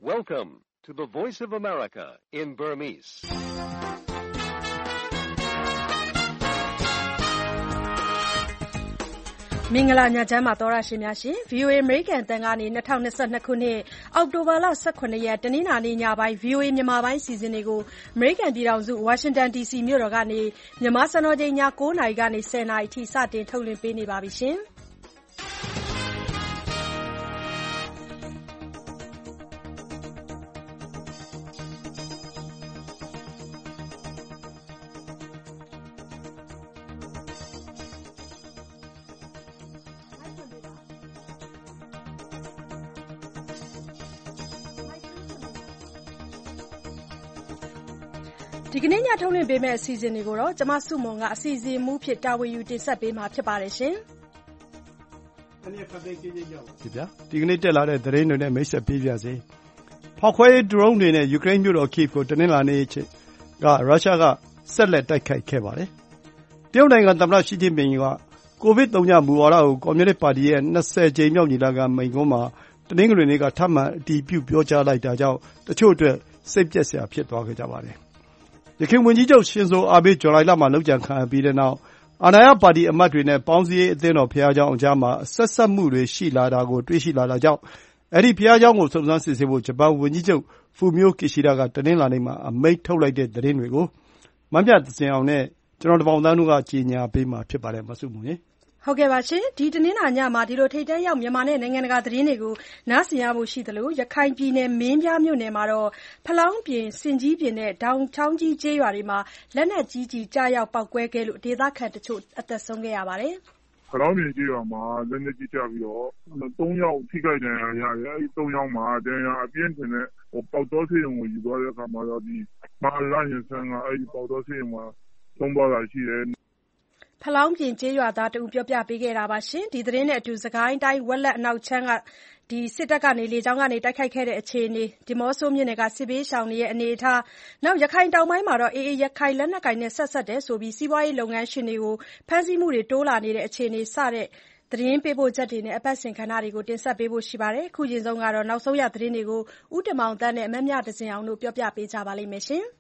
Welcome to the Voice of America in Burmese. ။မင်္ဂလာညချမ်းပါသောရရှင်များရှင် VOA American အသံကနေ2022ခုနှစ်အောက်တိုဘာလ18ရက်တနင်္လာနေ့ညပိုင်း VOA မြန်မာပိုင်းအစီအစဉ်တွေကို American ပြည်ထောင်စု Washington DC မြို့တော်ကနေမြန်မာစံတော်ချိန်ည9:00နာရီကနေ10:00နာရီအထိစတင်ထုတ်လွှင့်ပေးနေပါပြီရှင်။ဒီကနေ့ညထုတ်လွှင့်ပေးမယ့်အစီအစဉ်တွေကိုတော့ကျမစုမွန်ကအစီအစဉ်မူးဖြစ်တာဝန်ယူတင်ဆက်ပေးမှာဖြစ်ပါတယ်ရှင်။ဒီကနေ့တက်လာတဲ့သတင်းတွေနဲ့မိတ်ဆက်ပေးပါစေ။ဖောက်ခွဲရေးဒရုန်းတွေနဲ့ယူကရိန်းမြို့တော်ကိဗ်ကိုတနင်္လာနေ့ကရုရှားကဆက်လက်တိုက်ခိုက်ခဲ့ပါတယ်။တရုတ်နိုင်ငံသမ္မတရှီကျင်းပင်ကကိုဗစ်-3မူဝါဒကိုကွန်မြူနစ်ပါတီရဲ့20ကြိမ်မြောက်ညီလာခံမိန့်ခွန်းမှာတနင်္ဂနွေနေ့ကထပ်မံအတည်ပြုပြောကြားလိုက်တာကြောင့်တချို့အတွက်စိတ်ပျက်စရာဖြစ်သွားခဲ့ကြပါတယ်။ယခင်ဝန်ကြီးချုပ်ရှင်ဇိုအာဘေးဇူလိုင်လမှာလုပ်ကြံခံရပြီးတဲ့နောက်အာဏာရပါတီအမတ်တွေနဲ့ပေါင်းစည်းရေးအသင်းတော်ဘုရားကျောင်းအကြားမှာဆက်စပ်မှုတွေရှိလာတာကိုတွေ့ရှိလာတာကြောင့်အဲဒီဘုရားကျောင်းကိုစုံစမ်းစစ်ဆေးဖို့ဂျပန်ဝန်ကြီးချုပ်ဖူမီယိုကီရှီဒါကတနင်္လာနေ့မှာအမိန့်ထုတ်လိုက်တဲ့သတင်းတွေကိုမမြသဇင်အောင်နဲ့ကျွန်တော်တပေါင်းသားတို့ကကြေညာပေးမှာဖြစ်ပါတယ်မဆုမွန်ရေဟုတ်ကဲ့ပါရှင်ဒီတနင်္လာညမှာဒီလိုထိပ်တန်းရောက်မြန်မာနဲ့နိုင်ငံတကာသတင်းတွေကိုနားဆင်ရဖို့ရှိသလိုရခိုင်ပြည်နယ်မင်းပြားမြို့နယ်မှာတော့ဖလောင်းပြင်စင်ကြီးပြင်နဲ့ဒေါင်ချောင်းကြီးကျေးရွာတွေမှာလက်နက်ကြီးကြီးကြားရောက်ပောက်ကွဲခဲ့လို့ဒေသခံတချို့အသက်ဆုံးခဲ့ရပါတယ်ဖလောင်းပြင်ကျေးရွာမှာလက်နက်ကြီးကျပြီးတော့3ယောက်ထိခိုက်ဒဏ်ရာရတယ်အဲဒီ3ယောက်မှာဒဏ်ရာအပြင်းထန်တဲ့ပေါက်တော်ဆေးရုံကိုယူသွားတဲ့အခါမှာတော့ဒီမာလာရင်ဆန်းကအဲဒီပေါက်တော်ဆေးရုံမှာဆုံးသွားတာရှိတယ်ဖလောင်းပြင်ကျေးရွာသားတူပြောပြပေးခဲ့တာပါရှင်ဒီသတင်းနဲ့အတူစကိုင်းတိုင်းဝက်လက်အနောက်ချမ်းကဒီစစ်တပ်ကနေလေကြောင်းကနေတိုက်ခိုက်ခဲ့တဲ့အခြေအနေဒီမော့ဆိုမြို့နယ်ကစစ်ဘေးရှောင်တွေရဲ့အနေအထားနောက်ရခိုင်တောင်ပိုင်းမှာတော့အေးရခိုင်လက်နက်ကိုင်နဲ့ဆက်ဆက်တယ်ဆိုပြီးစီးပွားရေးလုပ်ငန်းရှင်တွေကိုဖမ်းဆီးမှုတွေတိုးလာနေတဲ့အခြေအနေစတဲ့သတင်းပေးပို့ချက်တွေနဲ့အပတ်စဉ်ခဏတွေကိုတင်ဆက်ပေးဖို့ရှိပါတယ်အခုချိန်ဆုံးကတော့နောက်ဆုံးရသတင်းတွေကိုဥတမောင်တန်းနဲ့မမြဒဇင်အောင်တို့ပြောပြပေးကြပါလိမ့်မယ်ရှင်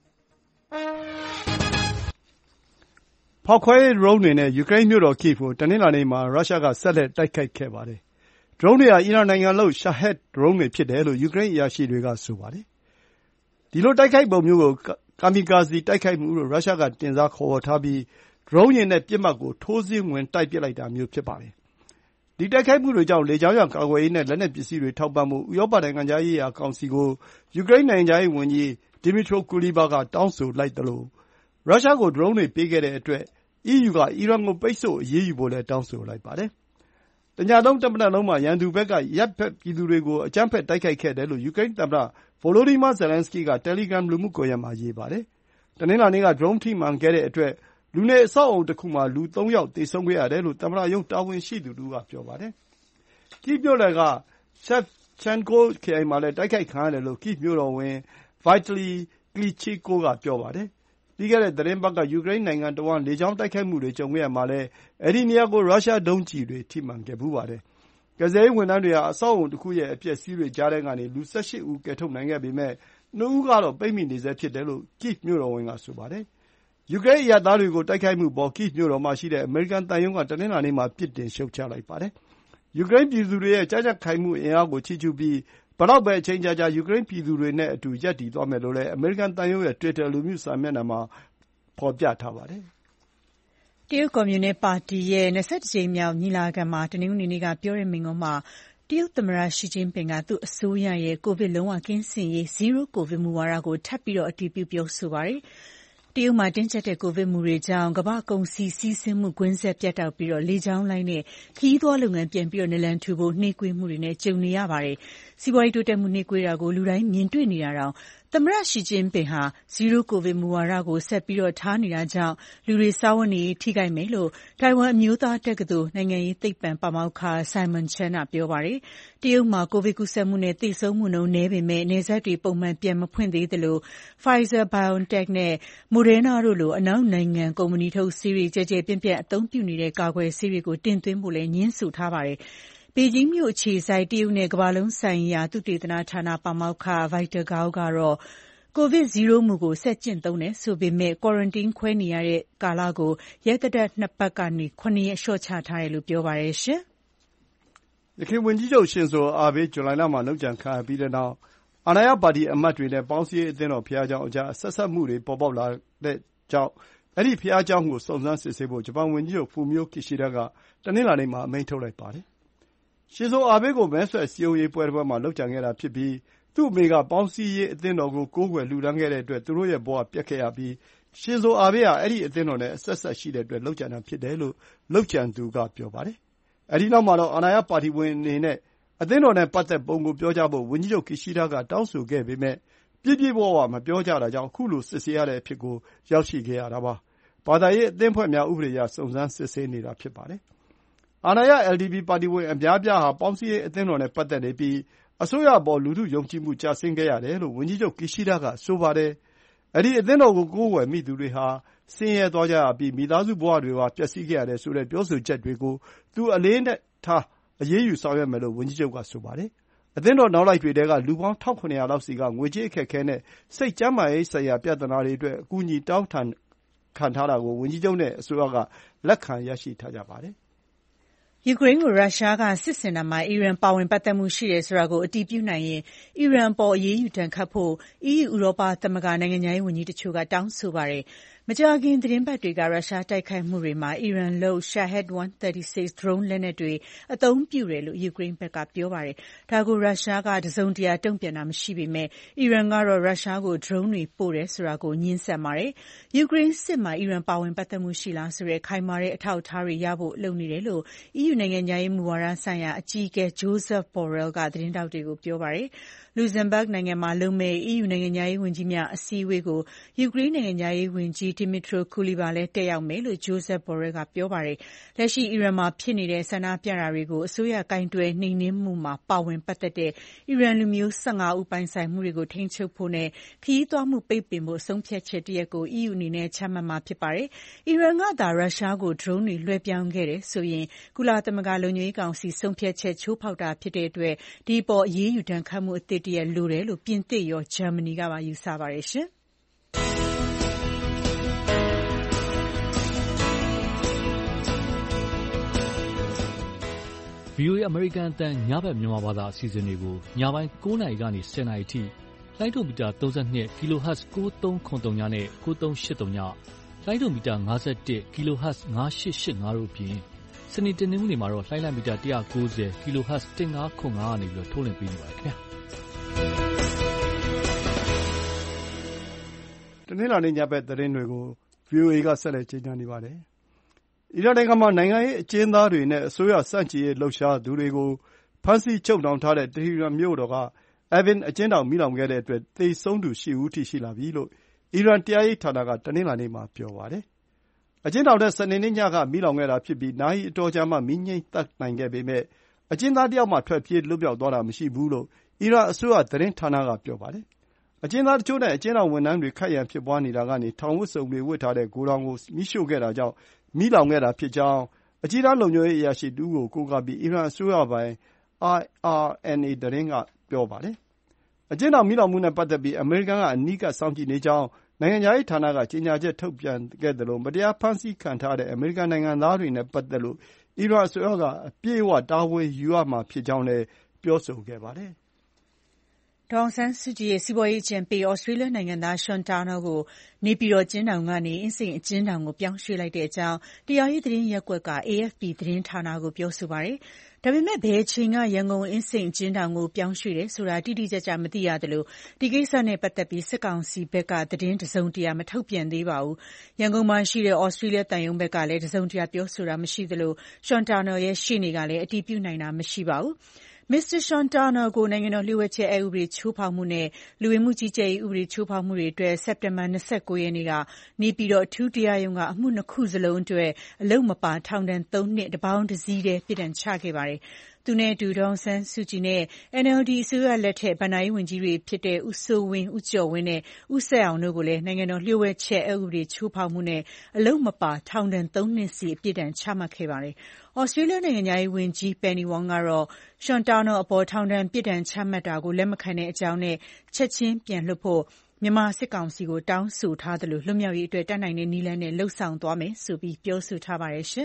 ဖောက်ခွဲရေးဒရုန်းတွေနဲ့ယူကရိန်းမြို့တော်ကိဗ်ကိုတနင်္လာနေ့မှာရုရှားကဆက်လက်တိုက်ခိုက်ခဲ့ပါတယ်။ဒရုန်းတွေဟာအီရန်နိုင်ငံလုပ် Shahed ဒရုန်းတွေဖြစ်တယ်လို့ယူကရိန်းအရာရှိတွေကဆိုပါတယ်။ဒီလိုတိုက်ခိုက်ပုံမျိုးကိုကာမီကာဇီတိုက်ခိုက်မှုလို့ရုရှားကတင်စားခေါ်ဝေါ်ထားပြီးဒရုန်းယာဉ်နဲ့ပစ်မှတ်ကိုထိုးစစ်ဝင်တိုက်ပစ်လိုက်တာမျိုးဖြစ်ပါတယ်။ဒီတိုက်ခိုက်မှုတွေကြောင့်လေကြောင်းရန်ကာကွယ်ရေးနဲ့လက်နက်ပစ္စည်းတွေထောက်ပံ့ဖို့ဥရောပနိုင်ငံခြားရေးရာကောင်စီကိုယူကရိန်းနိုင်ငံခြားရေးဝန်ကြီးဒီမီထရိုကူလီဘာကတောင်းဆိုလိုက်သလိုရုရှားကိုဒရုန်းတွေပေးခဲ့တဲ့အတွက် EU ကအီရန်ကိုပိတ်ဆို့အရေးယူဖို့လည်းတောင်းဆိုလိုက်ပါတယ်။တညလုံးတမနက်လုံးမှာရန်သူဘက်ကရပ်ဘက်ပြည်သူတွေကိုအကြမ်းဖက်တိုက်ခိုက်ခဲ့တယ်လို့ယူကရိန်းသမ္မတဗိုလိုဒီမာဇယ်လန်စကီးကတယ်လီဂရမ်လူမှုကွန်ရက်မှာရေးပါတယ်။တနင်္လာနေ့ကဒရုန်းထိမှန်ခဲ့တဲ့အတွက်လူနေအဆောက်အအုံတစ်ခုမှာလူ3ယောက်သေဆုံးခဲ့ရတယ်လို့သမ္မတရုံးတာဝန်ရှိသူတို့ကပြောပါတယ်။ကိဗ်မြို့နယ်ကရှက်ချန်ကိုခရိုင်မှာလည်းတိုက်ခိုက်ခံရတယ်လို့ကိဗ်မြို့တော်ဝန်ဗိုက်တလီကလီချီကိုကပြောပါတယ်။ပြီးခဲ့တဲ့သတင်းပတ်ကယူကရိန်းနိုင်ငံတဝန်းလေကြောင်းတိုက်ခိုက်မှုတွေကြုံခဲ့ရမှာလဲအဲဒီနေရာကိုရုရှားဒုံးကျည်တွေထိမှန်ခဲ့ဖူးပါတယ်။ကယ်ဆယ်ရေးဝန်ထမ်းတွေဟာအဆောက်အအုံတစ်ခုရဲ့အပျက်အစီးတွေကြားထဲကနေလူ18ဦးကယ်ထုတ်နိုင်ခဲ့ပေမဲ့2ဦးကတော့ပိတ်မိနေဆဲဖြစ်တယ်လို့ကိဗ်မြို့တော်ဝန်ကဆိုပါတယ်။ယူကရိန်းအရပ်သားတွေကိုတိုက်ခိုက်မှုအပေါ်ကိဗ်မြို့တော်မှာရှိတဲ့အမေရိကန်သံရုံးကတနင်္လာနေ့မှာပြစ်တင်ရှုတ်ချလိုက်ပါတယ်။ယူကရိန်းပြည်သူတွေရဲ့ကြမ်းကြမ်းခိုင်မှုအင်အားကိုချီးကျူးပြီးဘယ်တော့ပဲအချိန်ကြာယူကရိန်းပြည်သူတွေနဲ့အတူရပ်တည်သွားမယ်လို့လည်းအမေရိကန်သံရုံးရဲ့တွစ်တာလူမှုစာမျက်နှာမှာဖော်ပြထားပါတယ်။တရုတ်ကွန်မြူနစ်ပါတီရဲ့21ကြိမ်မြောက်ညီလာခံမှာတနင်္ဂနွေနေ့ကပြောတဲ့မိန့်ခွန်းမှာတရုတ်သမ္မတရှီကျင်းပင်ကသူ့အစိုးရရဲ့ကိုဗစ်လုံးဝကင်းစင်ရေး Zero COVID မူဝါဒကိုထပ်ပြီးအတည်ပြုပြောဆိုပါတယ်။တရုတ်မှာတင်းကျပ်တဲ့ကိုဗစ်မူတွေကြောင့်ကမ္ဘာ့ကုန်စည်စီးဆင်းမှုကွင်းဆက်ပြတ်တောက်ပြီးလေကြောင်းလိုင်းနဲ့ခရီးသွားလုပ်ငန်းပြန်ပြီးနလန်ထူဖို့နှေးကွေးမှုတွေနဲ့ကြုံနေရပါတယ်။စီးပွားရေးတိုးတက်မှုနှေးကွေးတာကိုလူတိုင်းမြင်တွေ့နေတာတောင်သမ္မတရှီကျင်းပင်ဟာ Zero COVID မူဝါဒကိုဆက်ပြီးထားနေတာကြောင့်လူတွေစားဝတ်နေရေးထိခိုက်မယ်လို့ထိုင်ဝမ်အမျိုးသားတက္ကသိုလ်နိုင်ငံရေးသိပ္ပံပါမောက္ခ Simon Chan ကပြောပါတယ်။တရုတ်မှာကိုဗစ်ကူးစက်မှုနဲ့သေဆုံးမှုနှုန်းနည်းပေမဲ့နယ်စပ်တွေပုံမှန်ပြန်မဖွင့်သေးသလို Pfizer BioNTech နဲ့ Moderna တို့လိုအနောက်နိုင်ငံကုမ္ပဏီထုတ်ဆေးတွေကျယ်ကျယ်ပြန့်ပြန့်အသုံးပြုနေတဲ့ကာကွယ်ဆေးတွေကိုတင်သွင်းဖို့လည်းငြင်းဆိုထားပါတယ်။ပေကျင်းမြို့အခြေစိုက်တရုတ်နဲ့ကမ္ဘာလုံးဆိုင်ရာသုတေသနဌာနပါမောက္ခ Victor Gao ကတော့ ကိုဗစ်-0 မူကိုဆက်ကျင့်သုံးတယ်ဆိုပေမဲ့ quarantine ခွဲနေရတဲ့ကာလကိုရက်သတ္တ2 ပတ်ကနေ 7 ရက်လျှော့ချထားတယ်လို့ပြောပါတယ်။ယခင်ဝန်ကြီးချုပ်ရှင်ဇိုအာဘေးဇူလိုင်လမှာလုပ်ကြံခံရပြီးတဲ့နောက်အာဏာရပါတီအမတ်တွေနဲ့ပေါင်းစည်းရေးအသင်းတော်ဘုရားကျောင်းအကြားဆက်စပ်မှုတွေပေါ်ပေါက်လာတဲ့ကြောင့်အဲဒီဘုရားကျောင်းကိုစုံစမ်းစစ်ဆေးဖို့ဂျပန်ဝန်ကြီးချုပ် Fumio Kishida ကတနင်္လာနေ့မှာအမိန့်ထုတ်လိုက်ပါတယ်။ရှင်ဇိုအာဘေးကိုမဲဆွယ်စည်းရုံးရေးပွဲတပွဲမှာလုပ်ကြံခဲ့တာဖြစ်ပြီးသူ့အမေကပေါင်းစည်းရေးအသင်းတော်ကိုကိုးကွယ်လှူဒါန်းခဲ့တဲ့အတွက်သူတို့ရဲ့ဘဝပျက်ခဲ့ရပြီးရှင်ဇိုအာဘေးဟာအဲဒီအသင်းတော်နဲ့အဆက်အစပ်ရှိတဲ့အတွက်လုပ်ကြံတာဖြစ်တယ်လို့လုပ်ကြံသူကပြောပါတယ်။အဲဒီနောက်မှာတော့အာဏာရပါတီဝင်အနေနဲ့အသင်းတော်နဲ့ပတ်သက်ပုံကိုပြောကြဖို့ဝန်ကြီးချုပ် Kishida ကတောင်းဆိုခဲ့ပေမဲ့ပြည့်ပြည့်ဝဝမပြောကြတာကြောင့်ခုလိုစစ်ဆေးရတဲ့အဖြစ်ကိုရောက်ရှိခဲ့ရတာပါ။ဘာသာရေးအသင်းအဖွဲ့များဥပဒေအရစုံစမ်းစစ်ဆေးနေတာဖြစ်ပါတယ်။အာဏာရ LDP ပါတီဝင်အများအပြားဟာပေါင်းစည်းရေးအသင်းတော်နဲ့ပတ်သက်နေပြီးအစိုးရအပေါ်လူထုယုံကြည်မှုကျဆင်းခဲ့ရတယ်လို့ဝန်ကြီးချုပ် Kishida ကဆိုပါတယ်။အဲဒီအသင်းတော်ကိုကိုးကွယ်မိသူတွေဟာဆင်းရဲသွားကြရပြီးမိသားစုဘဝတွေပါပျက်စီးခဲ့ရတယ်ဆိုတဲ့ပြောဆိုချက်တွေကိုသူအလေးထားအရေးယူဆောင်ရွက်မယ်လို့ဝန်ကြီးချုပ်ကဆိုပါတယ်။အသင်းတော်နောက်လိုက်တွေထဲကလူပေါင်း 1,700 လောက်ဆီကငွေကြေးအခက်အခဲနဲ့စိတ်ကျန်းမာရေးဆိုင်ရာပြဿနာတွေအတွက်အကူအညီတောင်းခံထားတာကိုဝန်ကြီးချုပ်နဲ့အစိုးရကလက်ခံရရှိထားကြပါတယ်။ယူကရိန်းကိုရုရှားကစစ်ဆင်တာမှာအီရန်ပါဝင်ပတ်သက်မှုရှိတယ်ဆိုတာကိုအတည်ပြုနိုင်ရင်အီရန်အပေါ်အရေးယူဒဏ်ခတ်ဖို့ EU ဥရောပသမဂ္ဂနိုင်ငံခြားရေးဝန်ကြီးတချို့ကတောင်းဆိုပါတယ်။မကြာခင်သီတင်းပတ်တွေကရုရှားတိုက်ခိုက်မှုတွေမှာအီရန်လုပ် Shahed 136 ဒရုန်းလက်နက်တွေအသုံးပြုတယ်လို့ယူကရိန်းဘက်ကပြောပါတယ်။ဒါကိုရုရှားကတစုံတရာတုံ့ပြန်တာမရှိပေမဲ့အီရန်ကတော့ရုရှားကိုဒရုန်းတွေပို့တယ်ဆိုတာကိုငြင်းဆန်ပါတယ်။ယူကရိန်းစစ်မှာအီရန်ပါဝင်ပတ်သက်မှုရှိလားဆိုတဲ့ခိုင်မာတဲ့အထောက်အထားတွေရဖို့လုပ်နေတယ်လို့ EU နိုင်ငံခြားရေးမူဝါဒဆိုင်ရာအကြီးအကဲ Joseph Borrell ကသတင်းထောက်တွေကိုပြောပါတယ်။ လူဇမ်ဘတ်နိုင်ငံမှာလုပ်မယ့် EU နိုင်ငံခြားရေးဝန်ကြီးများအစည်းအဝေးကိုယူကရိန်းနိုင်ငံခြားရေးဝန်ကြီး Dmytro Kuleba လည်းတက်ရောက်မယ်လို့ Joseph Borrell ကပြောပါတယ်။လက်ရှိအီရန်မှာဖြစ်နေတဲ့ဆန္ဒပြတာတွေကိုအစိုးရကိုင်တွယ်နှိမ်နင်းမှုမှာပါဝင်ပတ်သက်တဲ့အီရန်လူမျိုး15ဦးပိုင်ဆိုင်မှုတွေကိုထိန်းချုပ်ဖို့နဲ့ခရီးသွားမှုပိတ်ပင်ဖို့ဆုံးဖြတ်ချက်တရပ်ကို EU အနေနဲ့ချမှတ်မှာဖြစ်ပါတယ်။အီရန်ကသာရုရှားကိုဒရုန်းတွေလွှဲပြောင်းခဲ့တယ်ဆိုရင်ကုလသမဂ္ဂလုံခြုံရေးကောင်စီဆုံးဖြတ်ချက်ချိုးဖောက်တာဖြစ်တဲ့အတွက်ဒီအပေါ်အရေးယူဒဏ်ခတ်မှုအသစ်တရပ်လိုတယ်လို့ပြင်သစ်ရောဂျာမနီကပါယူဆပါတယ်ရှင်။ VOA အမေရိကန်အသံညဘက်မြန်မာဘာသာအစီအစဉ်တွေကိုညပိုင်း9 နာရီကနေ10 နာရီထိလိုင်းဒိုမီတာ32 kHz 9303နဲ့9383ညလိုင်းဒိုမီတာ51 kHz 9885တို့အပြင်စနေတနင်္ဂနွေမှာတော့လိုင်းမီတာ190 kHz 1505ကနေထုတ်လွှင့်ပေးနေပါတယ်ခင်ဗျာတနင်္လာနေ့ညဘက်သတင်းတွေကို VOA ကဆက်လက်ကြေညာနေပါတယ်။အီရန်နိုင်ငံမှာနိုင်ငံရေးအကျဉ်းသားတွေနဲ့အစိုးရဆန့်ကျင်ရေးလှုပ်ရှားသူတွေကိုဖမ်းဆီးချုပ်နှောင်ထားတဲ့တီဟီရန်မြို့တော်က Evin အကျဉ်းထောင်မီးလောင်ခဲ့တဲ့အတွက်သေဆုံးသူ8 ဦးထိရှိလာပြီလို့အီရန်တရားရေးဌာနကတနင်္လာနေ့မှာပြောပါတယ်။အကျဉ်းထောင်ထဲစနေနေ့ညကမီးလောင်ခဲ့တာဖြစ်ပြီးနာရီအတော်ကြာမှမီးငြှိမ်းသတ်နိုင်ခဲ့ပေမဲ့အကျဉ်းသားတယောက်မှထွက်ပြေးလွတ်မြောက်သွားတာမရှိဘူးလို့အီရန်အစိုးရသတင်းဌာနကပြောပါတယ်။အကျဉ်းသားတချို့နဲ့အကျဉ်းထောင်ဝန်ထမ်းတွေခိုက်ရန်ဖြစ်ပွားနေတာကနေထောင်ဝတ်စုံတွေဝတ်ထားတဲ့ဂိုဒေါင်ကိုမီးရှို့ခဲ့တာကြောင့်မီးလောင်ခဲ့တာဖြစ်ကြောင်းအကြီးတန်းလုံခြုံရေးအရာရှိတဦးကိုကိုးကားပြီးအီရန်အစိုးရပိုင် IRNA သတင်းကပြောပါတယ်။အကျဉ်းထောင်မီးလောင်မှုနဲ့ပတ်သက်ပြီးအမေရိကန်ကအနီးကပ်စောင့်ကြည့်နေကြောင်းနိုင်ငံခြားရေးဌာနကကြေညာချက်ထုတ်ပြန်ခဲ့သလိုမတရားဖမ်းဆီးခံထားတဲ့အမေရိကန်နိုင်ငံသားတွေနဲ့ပတ်သက်လို့အီရန်အစိုးရကအပြည့်အဝတာဝန်ယူရမှာဖြစ်ကြောင်းလည်းပြောဆိုခဲ့ပါတယ်။ဒေါ်အောင်ဆန်းစုကြည်ရဲ့စီးပွားရေးအကြံပေးဩစတြေးလျနိုင်ငံသား Sean Turnell ကိုနေပြည်တော်အကျဉ်းထောင်ကနေအင်းစိန်အကျဉ်းထောင်ကိုပြောင်းရွှေ့လိုက်တဲ့အကြောင်းတရားရေးသတင်းရပ်ကွက်က AFP သတင်းဌာနကိုပြောဆိုပါတယ်။ဒါပေမဲ့ဘယ်အချိန်ကရန်ကုန်အင်းစိန်အကျဉ်းထောင်ကိုပြောင်းရွှေ့တယ်ဆိုတာတိတိကျကျမသိရသလိုဒီကိစ္စနဲ့ပတ်သက်ပြီးစစ်ကောင်စီဘက်ကသတင်းတစုံတရာမထုတ်ပြန်သေးပါဘူး။ရန်ကုန်မှာရှိတဲ့ဩစတြေးလျသံရုံးဘက်ကလည်းတစုံတရာပြောဆိုတာမရှိသလို Sean Turnell ရဲ့ရှေ့နေကလည်းအတည်ပြုနိုင်တာမရှိပါဘူး။ Mr. Sean Turnell ကိုနိုင်ငံတော်လျှို့ဝှက်ချက်အက်ဥပဒေချိုးဖောက်မှုနဲ့လူဝင်မှုကြီးကြပ်ရေးဥပဒေချိုးဖောက်မှုတွေအတွက်စက်တင်ဘာ29 ရက်နေ့ကနေပြည်တော်အထူးတရားရုံးကအမှု2ခုစလုံးအတွက်အလုပ်မပါထောင်ဒဏ်3နှစ်တပေါင်းတစည်းတည်းပြစ်ဒဏ်ချခဲ့ပါတယ်။သူနဲ့အတူဒေါ်အောင်ဆန်းစုကြည်နဲ့ NLD အစိုးရလက်ထက်ဘဏ္ဍာရေးဝန်ကြီးတွေဖြစ်တဲ့ဦးစိုးဝင်း၊ ဦးကျော်ဝင်းနဲ့ဦးဆက်အောင်တို့ကိုလည်းနိုင်ငံတော်လျှို့ဝှက်ချက်အက်ဥပဒေချိုးဖောက်မှုနဲ့အလုပ်မပါထောင်ဒဏ် 3 နှစ်စီအပြစ်ဒဏ်ချမှတ်ခဲ့ပါတယ်။ ဩစတြေးလျနိုင်ငံခြားရေးဝန်ကြီး Penny Wong ကတော့ Sean Turnell အပေါ်ထောင်ဒဏ်ပြစ်ဒဏ်ချမှတ်တာကိုလက်မခံကြောင်းနဲ့ချက်ချင်းပြန်လွှတ်ဖို့မြန်မာစစ်ကောင်စီကိုတောင်းဆိုထားသလိုလွတ်မြောက်ရေးအတွက်တတ်နိုင်တဲ့နည်းလမ်းနဲ့လုပ်ဆောင်သွားမယ်ဆိုပြီးပြောဆိုထားပါတယ်။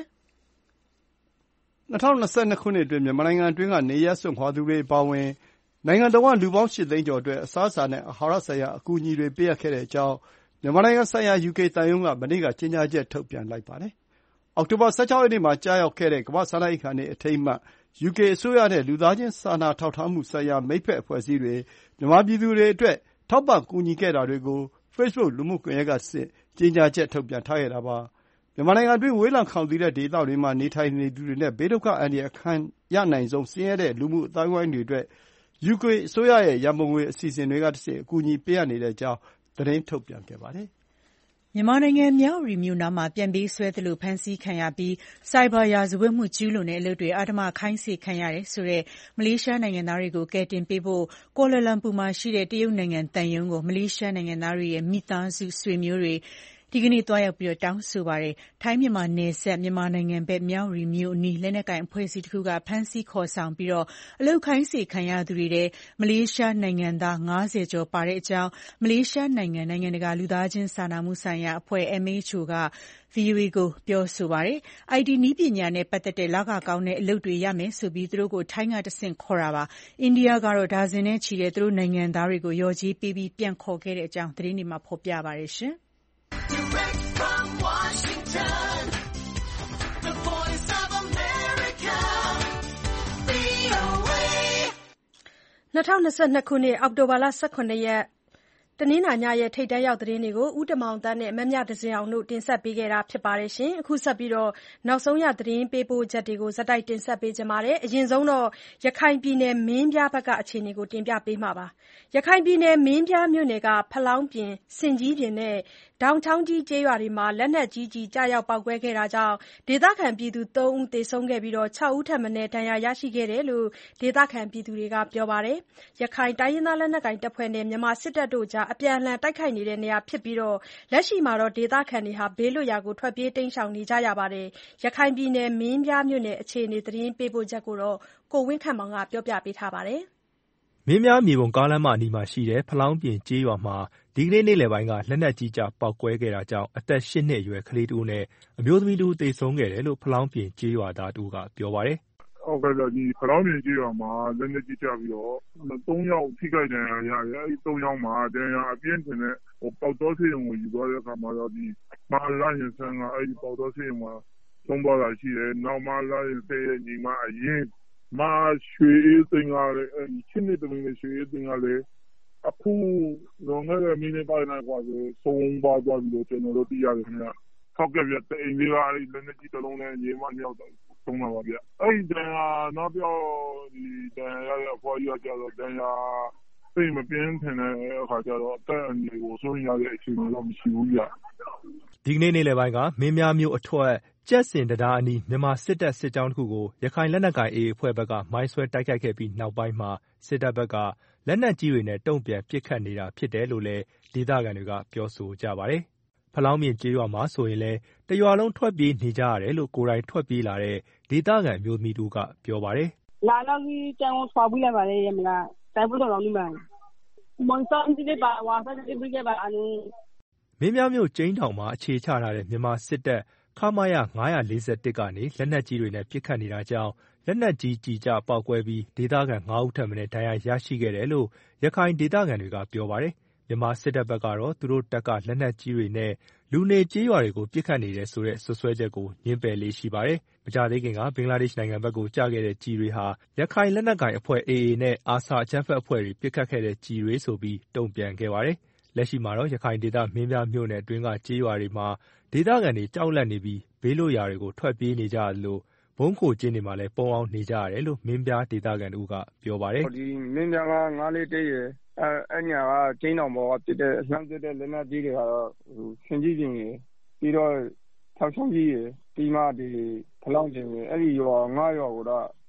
2022 ခုနှစ်အတွင်းမြန်မာနိုင်ငံအတွင်းကနေရပ်စွန့်ခွာသူတွေအပါအဝင်နိုင်ငံတဝန်းလူပေါင်း 8 သိန်းကျော်အတွက်အစားအစာနဲ့အာဟာရဆိုင်ရာအကူအညီတွေပေးအပ်ခဲ့တဲ့အကြောင်းမြန်မာနိုင်ငံဆိုင်ရာ UK သံရုံးကမနေ့ကကြေညာချက်ထုတ်ပြန်လိုက်ပါတယ်။ အောက်တိုဘာ 16 ရက်နေ့မှာကျရောက်ခဲ့တဲ့ကမ္ဘာ့စားနပ်ရိက္ခာနေ့အထိမ်းအမှတ် UK အစိုးရနဲ့လူသားချင်းစာနာထောက်ထားမှုဆိုင်ရာမိတ်ဖက်အဖွဲ့အစည်းတွေမြန်မာပြည်သူတွေအတွက်ထောက်ပံ့ကူညီခဲ့တာတွေကို Facebook လူမှုကွန်ရက်ကတဆင့်ကြေညာချက်ထုတ်ပြန်ထားခဲ့တာပါ။ မြန်မာနိုင်ငံအတွင်းဝေးလံခေါင်သီတဲ့ဒေသတွေမှာနေထိုင်နေသူတွေနဲ့ဘေးဒုက္ခအန္တရာယ်အခံရနိုင်ဆုံးဆင်းရဲတဲ့လူမှုအသိုင်းအဝိုင်းတွေအတွက် UK အစိုးရရဲ့ရန်ပုံငွေအစီအစဉ်တွေကတဆင့်အကူအညီပေးအပ်နေတဲ့အကြောင်းသတင်းထုတ်ပြန်ခဲ့ပါတယ်။မြန်မာနိုင်ငံမြောက်ဥရီမြို့နားမှာပြန်ပေးဆွဲသလိုဖမ်းဆီးခံရပြီးဆိုင်ဘာရာဇဝတ်မှုကျူးလွန်တဲ့အလုပ်တွေအဓမ္မခိုင်းစေခံရတယ်ဆိုတဲ့မလေးရှားနိုင်ငံသားတွေကိုကယ်တင်ပေးဖို့ကွာလာလမ်ပူမှာရှိတဲ့တရုတ်နိုင်ငံသံရုံးကိုမလေးရှားနိုင်ငံသားတွေရဲ့မိသားစုဆွေမျိုးတွေဒီကနေ့သွားရောက်တောင်းဆိုပါတယ်။ ထိုင်းမြန်မာနယ်စပ်မြန်မာနိုင်ငံဘက်မြောက်ဥရီမြို့အနီးလက်နက်ကိုင်အဖွဲ့အစည်းတခုကဖမ်းဆီးခေါ်ဆောင်ပြီးအလုပ်ခိုင်းစေခံရသူတွေထဲမလေးရှားနိုင်ငံသား50ကျော်ပါတဲ့အကြောင်းမလေးရှားနိုင်ငံတကာလူသားချင်းစာနာမှုဆိုင်ရာအဖွဲ့ MHO က VOA ကိုပြောဆိုပါတယ်။ IT နည်းပညာနဲ့ပတ်သက်တဲ့လခကောင်းတဲ့အလုပ်တွေရမယ်ဆိုပြီးသူတို့ကိုထိုင်းကတဆင့်ခေါ်တာပါ။ အိန္ဒိယကတော့ဒါဇင်နဲ့ချီတဲ့သူတို့နိုင်ငံသားတွေကိုလျော်ကြေးပေးပြီးပြန်ခေါ်ခဲ့တဲ့အကြောင်းသတင်းတွေမှာဖော်ပြပါတယ်။ Direct from Washington, the voice of America, VOA. 2022 ခုနှစ်အောက်တိုဘာ 18 ရက်တနင်္လာညရဲ့ထိပ်တန်းရောက်သတင်းတွေကိုဦးတင်မောင်သန်းနဲ့မမြသဇင်အောင်တို့တင်ဆက်ပေးခဲ့တာဖြစ်ပါတယ်။ အခုဆက်ပြီးနောက်ဆုံးရသတင်းပေးပို့ချက်တွေကိုဆက်တိုက်တင်ဆက်ပေးကြပါမယ်။ အရင်ဆုံးရခိုင်ပြည်နယ်မင်းပြားဘက်ကအခြေအနေကိုတင်ပြပေးမှာပါ။ ရခိုင်ပြည်နယ်မင်းပြားမြို့နယ်ကဖလောင်းပြင်၊ဆင်ကြီးပြင်နဲ့ဒေါင်ချောင်းကြီးကျေးရွာတွေမှာလက်နက်ကြီးကျည်ကျရောက်ပေါက်ကွဲခဲ့တာကြောင့်ဒေသခံပြည်သူ 3 ဦးသေဆုံးခဲ့ပြီး6 ဦးထက်မနည်းဒဏ်ရာရရှိခဲ့တယ်လို့ဒေသခံတွေကပြောပါတယ်။ ရခိုင်တိုင်းရင်းသားလက်နက်ကိုင်တပ်ဖွဲ့နဲ့မြန်မာစစ်တပ်တို့အကြားအပြန်အလှန်တိုက်ခိုက်နေတဲ့နေရာဖြစ်ပြီးလက်ရှိမှာဒေသခံတွေဘေးလွတ်ရာထွက်ပြေးတိမ်းရှောင်နေကြရပါတယ်။ ရခိုင်ပြည်နယ်မင်းပြားမြို့နယ်အခြေအနေသတင်းပေးပို့ချက်ကိုကိုဝင်းခန့်မောင်ကပြောပြထားပါတယ်။ မင်းပြားမြေပုံကားလမ်းမအနီးမှာရှိတဲ့ဖလောင်းပြင်ကျေးရွာမှာဒီကနေ့နေ့လယ်ပိုင်းကလက်နက်ကြီးကျပေါက်ကွဲခဲ့တာကြောင့်အသက် 8 နှစ်အရွယ်ကလေးတဦးနဲ့အမျိုးသမီးတဦးသေဆုံးခဲ့တယ်လို့ဖလောင်းပြင်ကျေးရွာသားတဦးကပြောပါတယ်။ "ဟုတ်ကဲ့ဗျဖလောင်းပြင်ကျေးရွာမှာလက်နက်ကြီးကျပြီးတော့3 ယောက်ထိခိုက်ဒဏ်ရာရတယ်။အဲဒီ3 ယောက်မှာဒဏ်ရာအပြင်းထန်တဲ့ပေါက်တောဆေးရုံကိုယူသွားတဲ့အခါမှာတော့မလယဉ်ဆန်းကအဲဒီပေါက်တောဆေးရုံမှာဆုံးသွားတာရှိတယ်။နောက်မလယဉ်ဆန်းရဲ့ညီမအရင်းမရွှေအေးသိန်းကလည်း8 နှစ်သမီးလေးရွှေအေးသိန်းကလည်းအခုလွန်ခဲ့တဲ့မိနစ်ပိုင်းလောက်ကပဲဆုံးပါးသွားပြီလို့ကျနော်တို့သိရတယ်ခင်ဗျ။ဟုတ်ကဲ့ဗျတအိမ်လေးကလက်နက်ကြီးတလုံးနဲ့ညီမ2 ယောက်ဆုံးတာပါဗျ။အဲဒီနောက်တယောက်ဒဏ်ရာရတဲ့အဖွားကြီးကကျတော့ဒဏ်ရာသိပ်မပြင်းထန်တဲ့အခါကျတော့အသက်အန္တရာယ်ကိုစိုးရိမ်ရတဲ့အခြေအနေတော့မရှိဘူးဗျ။ " ဒီကနေ့နေ့လယ်ပိုင်းကမင်းပြားမြို့အထွက်ကြက်ဆင်တံတားအနီးမြန်မာစစ်တပ်စစ်ကြောင်းတခုကိုရခိုင်လက်နက်ကိုင် AA အဖွဲ့ဘက်ကမိုင်းဆွဲတိုက်ခိုက်ခဲ့ပြီးနောက်ပိုင်းမှာစစ်တပ်ဘက်ကလက်နက်ကြီးတွေနဲ့တုံ့ပြန်ပစ်ခတ်နေတာဖြစ်တယ်လို့လည်းဒေသခံတွေကပြောဆိုကြပါတယ်။ ဖလောင်းပြင်ကျေးရွာမှာဆိုရင်လည်းတရွာလုံးထွက်ပြေးနေကြရတယ်လို့ကိုယ်တိုင်ထွက်ပြေးလာတဲ့ဒေသခံအမျိုးသမီးတဦးကပြောပါတယ်။ "လာတော့ကျောင်းကိုထွက်ပြေးလိုက်ပါတယ်ရမလားတိုက်ပွဲတော်တော်နေပါမွန်စောင်းကြည့်ပါဝါဖက်ကြည့်ပါအလုံးမင်းပြားမြို့ကျိန်းတောင်မှာအခြေချထားတဲ့မြန်မာစစ်တပ်ခမရ 541 ကနေလက်နက်ကြီးတွေနဲ့ပစ်ခတ်နေတာကြောင့်လက်နက်ကြီးကျည်ကျပေါက်ကွဲပြီးဒေသခံ5 ဦးထက်မနည်းဒဏ်ရာရရှိခဲ့တယ်လို့ရခိုင်ဒေသခံတွေကပြောပါတယ်။မြန်မာစစ်တပ်ဘက်ကတော့သူတို့တပ်ကလက်နက်ကြီးတွေနဲ့လူနေကျေးရွာတွေကိုပစ်ခတ်နေတယ်ဆိုတဲ့စွပ်စွဲချက်ကိုငြင်းပယ်လေ့ရှိပါတယ်။မကြာသေးခင်ကဘင်္ဂလားဒေ့ရှ်နိုင်ငံဘက်ကိုကျခဲ့တဲ့ကျည်တွေဟာရခိုင်လက်နက်ကိုင်အဖွဲ့ AA နဲ့ ARSA အကြမ်းဖက်အဖွဲ့တွေပစ်ခတ်ခဲ့တဲ့ကျည်တွေဆိုပြီးတုံ့ပြန်ခဲ့ပါတယ်။လက်ရှိမှာတော့ရခိုင်ဒေသမင်းပြားမြို့နယ်အတွင်းကကျေးရွာတွေမှာဒေသခံတွေကြောက်လန့်နေပြီးဘေးလွတ်ရာတွေကိုထွက်ပြေးနေကြရသလိုဗုံးခိုကျင်းတွေမှာလည်းပုန်းအောင်းနေကြရတယ်လို့မင်းပြားဒေသခံတဦးကပြောပါတယ်။ "မင်းပြားက541ရယ်အဲဒီနေရာကကျိန်းတောင်ပေါ်ကလှမ်းပစ်တဲ့လက်နက်ကြီးတွေကတော့ဆင်ကြီးပြင်ရယ်ပြီးတော့ထောက်ချောင်းကြီးရယ်ပြီးမှဖလောင်းပြင်ရယ်အဲဒီရွာ 5 ရွာကိုတော့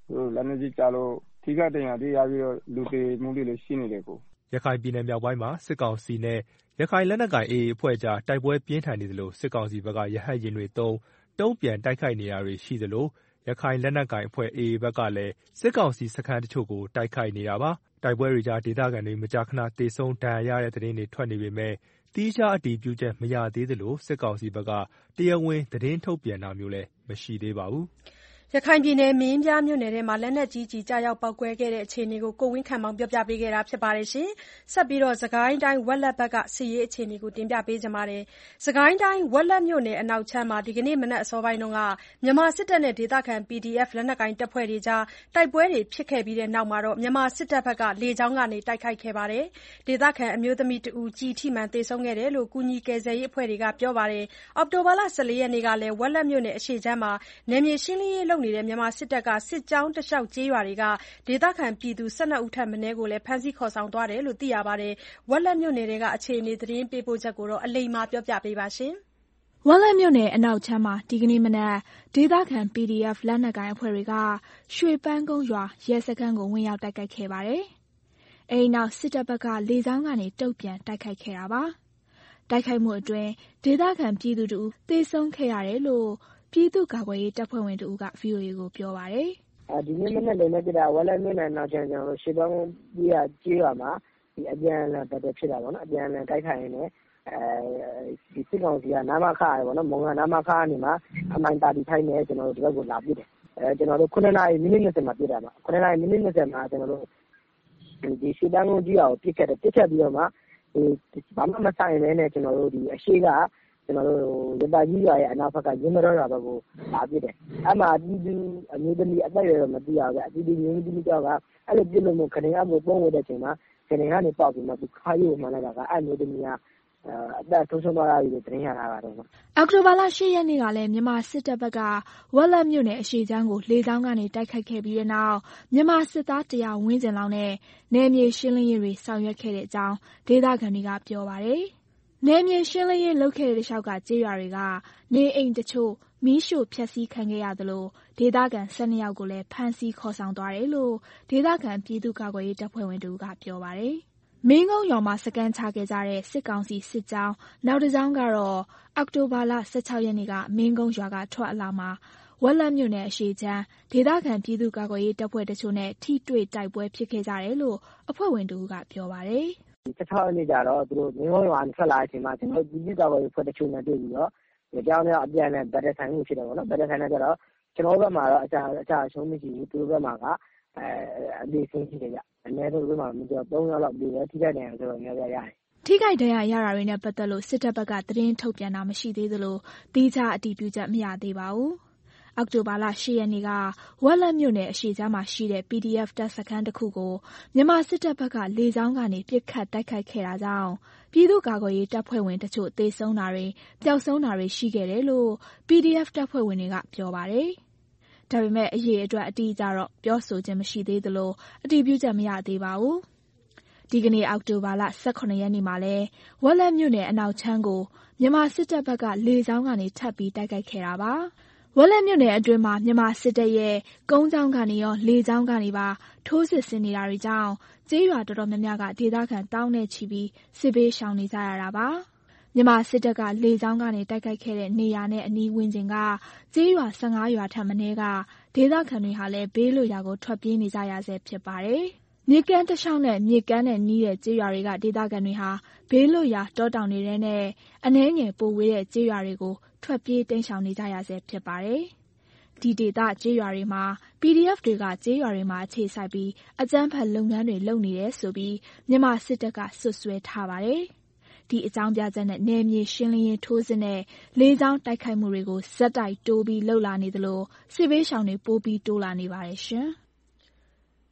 လက်နက်ကြီးကျလို့ထိခိုက်ဒဏ်ရာတွေရပြီးတော့လူသေမှုတွေလည်းရှိနေတယ်ကိုရခိုင်ပြည်နယ်မြောက်ပိုင်းမှာစစ်ကောင်စီနဲ့ရခိုင်လက်နက်ကိုင် AA အဖွဲ့ကြားတိုက်ပွဲပြင်းထန်နေသလိုစစ်ကောင်စီဘက်ကရဟတ်ယာဉ်တွေသုံးတုံ့ပြန်တိုက်ခိုက်နေတာတွေရှိသလိုရခိုင်လက်နက်ကိုင်အဖွဲ့ AA ဘက်ကလည်းစစ်ကောင်စီစခန်းတချို့ကိုတိုက်ခိုက်နေတာပါတိုက်ပွဲတွေကြားဒေသခံတွေမကြာခဏသေဆုံးဒဏ်ရာရတဲ့သတင်းတွေထွက်နေပေမဲ့တီးခြားအတည်ပြုချက်မရသေးသလိုစစ်ကောင်စီဘက်ကတရားဝင်သတင်းထုတ်ပြန်တာမျိုးလည်းမရှိသေးပါဘူးရခိုင်ပြည်နယ်မင်းပြားမြို့နယ်ထဲမှာလက်နက်ကြီးကျရောက်ပေါက်ကွဲခဲ့တဲ့အခြေအနေကိုကိုဝင်းခန့်မောင်ပြောပြပေးခဲ့တာဖြစ်ပါတယ်ရှင်။ဆက်ပြီးစကိုင်းတိုင်းဝက်လက်ဘက်ကစစ်ရေးအခြေအနေကိုတင်ပြပေးကြပါမယ်။စကိုင်းတိုင်းဝက်လက်မြို့နယ်အနောက်ချမ်းမှာဒီကနေ့မနက်အစောပိုင်းကမြန်မာစစ်တပ်နဲ့ဒေသခံ PDF လက်နက်ကိုင်တပ်ဖွဲ့တွေကြားတိုက်ပွဲတွေဖြစ်ခဲ့ပြီးတဲ့နောက်မြန်မာစစ်တပ်ဘက်ကလေကြောင်းကနေတိုက်ခိုက်ခဲ့ပါတယ်။ဒေသခံအမျိုးသမီးတဦးကျည်ထိမှန်သေဆုံးခဲ့တယ်လို့ကူညီကယ်ဆယ်ရေးအဖွဲ့တွေကပြောပါတယ်။အောက်တိုဘာလ14ရက်နေ့ကလည်းဝက်လက်မြို့နယ်အရှေ့ချမ်းမှာနယ်မြေရှင်းလင်းရေးလုပ်နေတဲ့မြန်မာစစ်တပ်ကစစ်ကြောင်းတလျှောက်ကျေးရွာတွေကဒေသခံပြည်သူ12ဦးထက်မနည်းကိုလည်းဖမ်းဆီးခေါ်ဆောင်သွားတယ်လို့သိရပါတယ်။ဝက်လက်မြို့နယ်တွေကအခြေအနေသတင်းပေးပို့ချက်ကိုအလိမ္မာပြောပြပေးပါရှင်။ဝက်လက်မြို့နယ်အနောက်ချမ်းမှာဒီကနေ့မနက်ဒေသခံ PDF လက်နက်ကိုင်အဖွဲ့တွေကရွှေပန်းကုန်းရွာရဲစခန်းကိုဝင်ရောက်တိုက်ခိုက်ခဲ့ပါတယ်။အဲဒီနောက်စစ်တပ်ဘက်ကလေကြောင်းကနေတုံ့ပြန်တိုက်ခိုက်ခဲ့တာပါ။တိုက်ခိုက်မှုအတွင်းဒေသခံပြည်သူတို့သေဆုံးခဲ့ရတယ်လို့ပြည်သူ့ကာကွယ်ရေးတပ်ဖွဲ့ဝင်တို့က VOA ကိုပြောပါတယ်။ဒီနေ့မနက်လည်းပြတာဝက်လက်မြို့နယ်နောက်ချမ်းကျွန်တော်တို့ရှေ့ပေါင်းကြီးကျေးရွာမှာဒီအပြန်အလှန်တက်ဖြစ်တာပေါ့နော်အပြန်အလှန်တိုက်ခိုက်ရင်းနဲ့ဒီစစ်ကောင်စီကနာမခါရပေါ့နော်မုံကနာမခါနေမှာအမိုင်တာတီထိုင်းနဲ့ကျွန်တော်တို့ဒီဘက်ကိုလာပြစ်တယ်ကျွန်တော်တို့9နာရီမိနစ်20မှာပြစ်တာပါ9နာရီမိနစ်20မှာကျွန်တော်တို့ဒီရှေ့တန်းကိုကြီးအောင်ပြစ်ခဲ့တယ်ပြစ်ခဲ့ပြီးတော့မှဒီဘာမှမဆိုင်ပဲနဲ့ကျွန်တော်တို့ဒီအရှိကကျွန်တော်တို့ရပါကြီးရွာရဲ့အနောက်ဘက်ကရင်းမတော်ရွာဘက်ကိုလာပြစ်တယ်အဲ့မှာအတူအမျိုးသမီးအသက်အရွယ်တော့မသိရဘူးအတူမျိုးသမီးကြောက်ကအဲ့လိုပြစ်လို့မို့ခရင်အကိုပုံဝတ်တဲ့အချိန်မှာခရင်ကနေပေါက်ပြီးမှသူခါရုံမှလည်းကအဲ့မျိုးသမီးကအသက်ဆုံးရှုံးသွားတာပြီးသတင်းရတာပါတော့အောက်တိုဘာလ10ရက်နေ့ကလည်းမြန်မာစစ်တပ်ဘက်ကဝက်လက်မြို့နယ်အရှေ့ချမ်းကိုလေကြောင်းကနေတိုက်ခိုက်ခဲ့ပြီးတဲ့နောက်မြန်မာစစ်သား100ဝန်းကျင်လောက်နဲ့နယ်မြေရှင်းလင်းရေးတွေဆောင်ရွက်ခဲ့တဲ့အကြောင်းဒေသခံတွေကပြောပါတယ်။နယ်မြေရှင်းလင်းရေးလုပ်ခဲ့တဲ့လျှောက်ကကျေးရွာတွေကနေအိမ်တချို့မီးရှို့ဖျက်ဆီးခံခဲ့ရသလိုဒေသခံ12ယောက်ကိုလည်းဖမ်းဆီးခေါ်ဆောင်သွားတယ်လို့ဒေသခံပြည်သူ့ကာကွယ်ရေးတပ်ဖွဲ့ဝင်တို့ကပြောပါတယ်။မင်းကုန်းရွာမှာစကန်ချခဲ့ကြတဲ့စစ်ကောင်စီစစ်ကြောင်းနောက်တစ်ကြောင်းကတော့အောက်တိုဘာလ16ရက်နေ့ကမင်းကုန်းရွာကထွက်အလာမှာဝက်လက်မြို့နယ်အရှေ့ချမ်းဒေသခံပြည်သူ့ကာကွယ်ရေးတပ်ဖွဲ့တချို့နဲ့ထိတွေ့တိုက်ပွဲဖြစ်ခဲ့ကြတယ်လို့အဖွဲ့ဝင်တို့ကပြောပါတယ်။ဒီ16ရက်နေ့ကျတော့သူတို့မင်းကုန်းရွာကနေထွက်လာတဲ့အချိန်မှာကျွန်တော်ပြည်သူ့ကာကွယ်ရေးအဖွဲ့တချို့နဲ့တွေ့ပြီးတော့ဒီကြောင်းနဲ့အပြန်နဲ့ဗတ်တက်ဆိုင်မှုဖြစ်တယ်ပေါ့နော်ဗတ်တက်ဆိုင်တဲ့ကျတော့ကျွန်တော်တို့ဘက်မှာတော့အကြအရှုံးမရှိဘူးသူတို့ဘက်မှာကအသေးစိတ်ရှိတယ်ကြအနည်းဆုံးဒီမှာ3ယောက်လောက်ပြီးတော့ထိခိုက်တယ်ဆိုတော့များများရတယ်ထိခိုက်ဒဏ်ရာရတာတွေနဲ့ပတ်သက်လို့စစ်တပ်ဘက်ကသတင်းထုတ်ပြန်တာမရှိသေးသလိုတိကျအတည်ပြုချက်မရသေးပါဘူး။အောက်တိုဘာလ10ရက်နေ့ကဝက်လက်မြို့နယ်အရှေ့ချမ်းမှာရှိတဲ့ PDF တပ်စခန်းတစ်ခုကိုမြန်မာစစ်တပ်ဘက်ကလေကြောင်းကနေပစ်ခတ်တိုက်ခိုက်ခဲ့တာကြောင့်ပြည်သူ့ကာကွယ်ရေးတပ်ဖွဲ့ဝင်တချို့သေဆုံးတာတွေပျောက်ဆုံးတာတွေရှိခဲ့တယ်လို့ PDF တပ်ဖွဲ့ဝင်တွေကပြောပါတယ်။ဒါပေမဲ့အရေးအတွက်အတိအကျတော့ပြောဆိုခြင်းမရှိသေးသလိုအတည်ပြုချက်မရသေးပါဘူး။ဒီကနေ့အောက်တိုဘာလ18ရက်နေ့မှာလဲဝက်လက်မြို့နယ်အနောက်ချမ်းကိုမြန်မာစစ်တပ်ဘက်ကလေကြောင်းကနေထပ်ပြီးတိုက်ခိုက်ခဲ့တာပါ။ဝက်လက်မြို့နယ်အတွင်းမှာမြန်မာစစ်တပ်ရဲ့ကုန်းကြောင်းကနေရောလေကြောင်းကနေပါထိုးစစ်ဆင်နေတာတွေကြောင့်ကျေးရွာတော်တော်များများကဒေသခံတောင်းနဲ့ချီပြီးစစ်ဘေးရှောင်နေကြရတာပါ။မြန်မာစစ်တပ်ကလေကြောင်းကနေတိုက်ခိုက်ခဲ့တဲ့နေရာနဲ့အနီးဝန်းကျင်ကကျေးရွာ15ရွာထက်မနည်းကဒေသခံတွေဟာလည်းဘေးလွတ်ရာကိုထွက်ပြေးနေကြရဆဲဖြစ်ပါတယ်။မြေကမ်းတလျှောက်နဲ့မြေကမ်းနဲ့နီးတဲ့ကျေးရွာတွေကဒေသခံတွေဟာဘေးလွတ်ရာတောတောင်တွေထဲနဲ့အနှဲငယ်ပိုဝေးတဲ့ကျေးရွာတွေကိုထွက်ပြေးတိမ်းရှောင်နေကြရဆဲဖြစ်ပါတယ်။ဒီဒေသကျေးရွာတွေမှာ PDF တွေကကျေးရွာတွေမှာအခြေစိုက်ပြီးအကြမ်းဖက်လုပ်ငန်းတွေလုပ်နေတယ်ဆိုပြီးမြန်မာစစ်တပ်ကဆွဆွဲထားပါတယ်။ဒီအကြောင်းပြချက်နဲ့နယ်မြေရှင်းလင်းရေးထိုးစစ်နဲ့လေကြောင်းတိုက်ခိုက်မှုတွေကိုဇက်တိုက်တိုးပြီးလှုပ်လာနေသလိုစစ်ဘေးရှောင်တွေပိုပြီးတိုးလာနေပါတယ်ရှင်။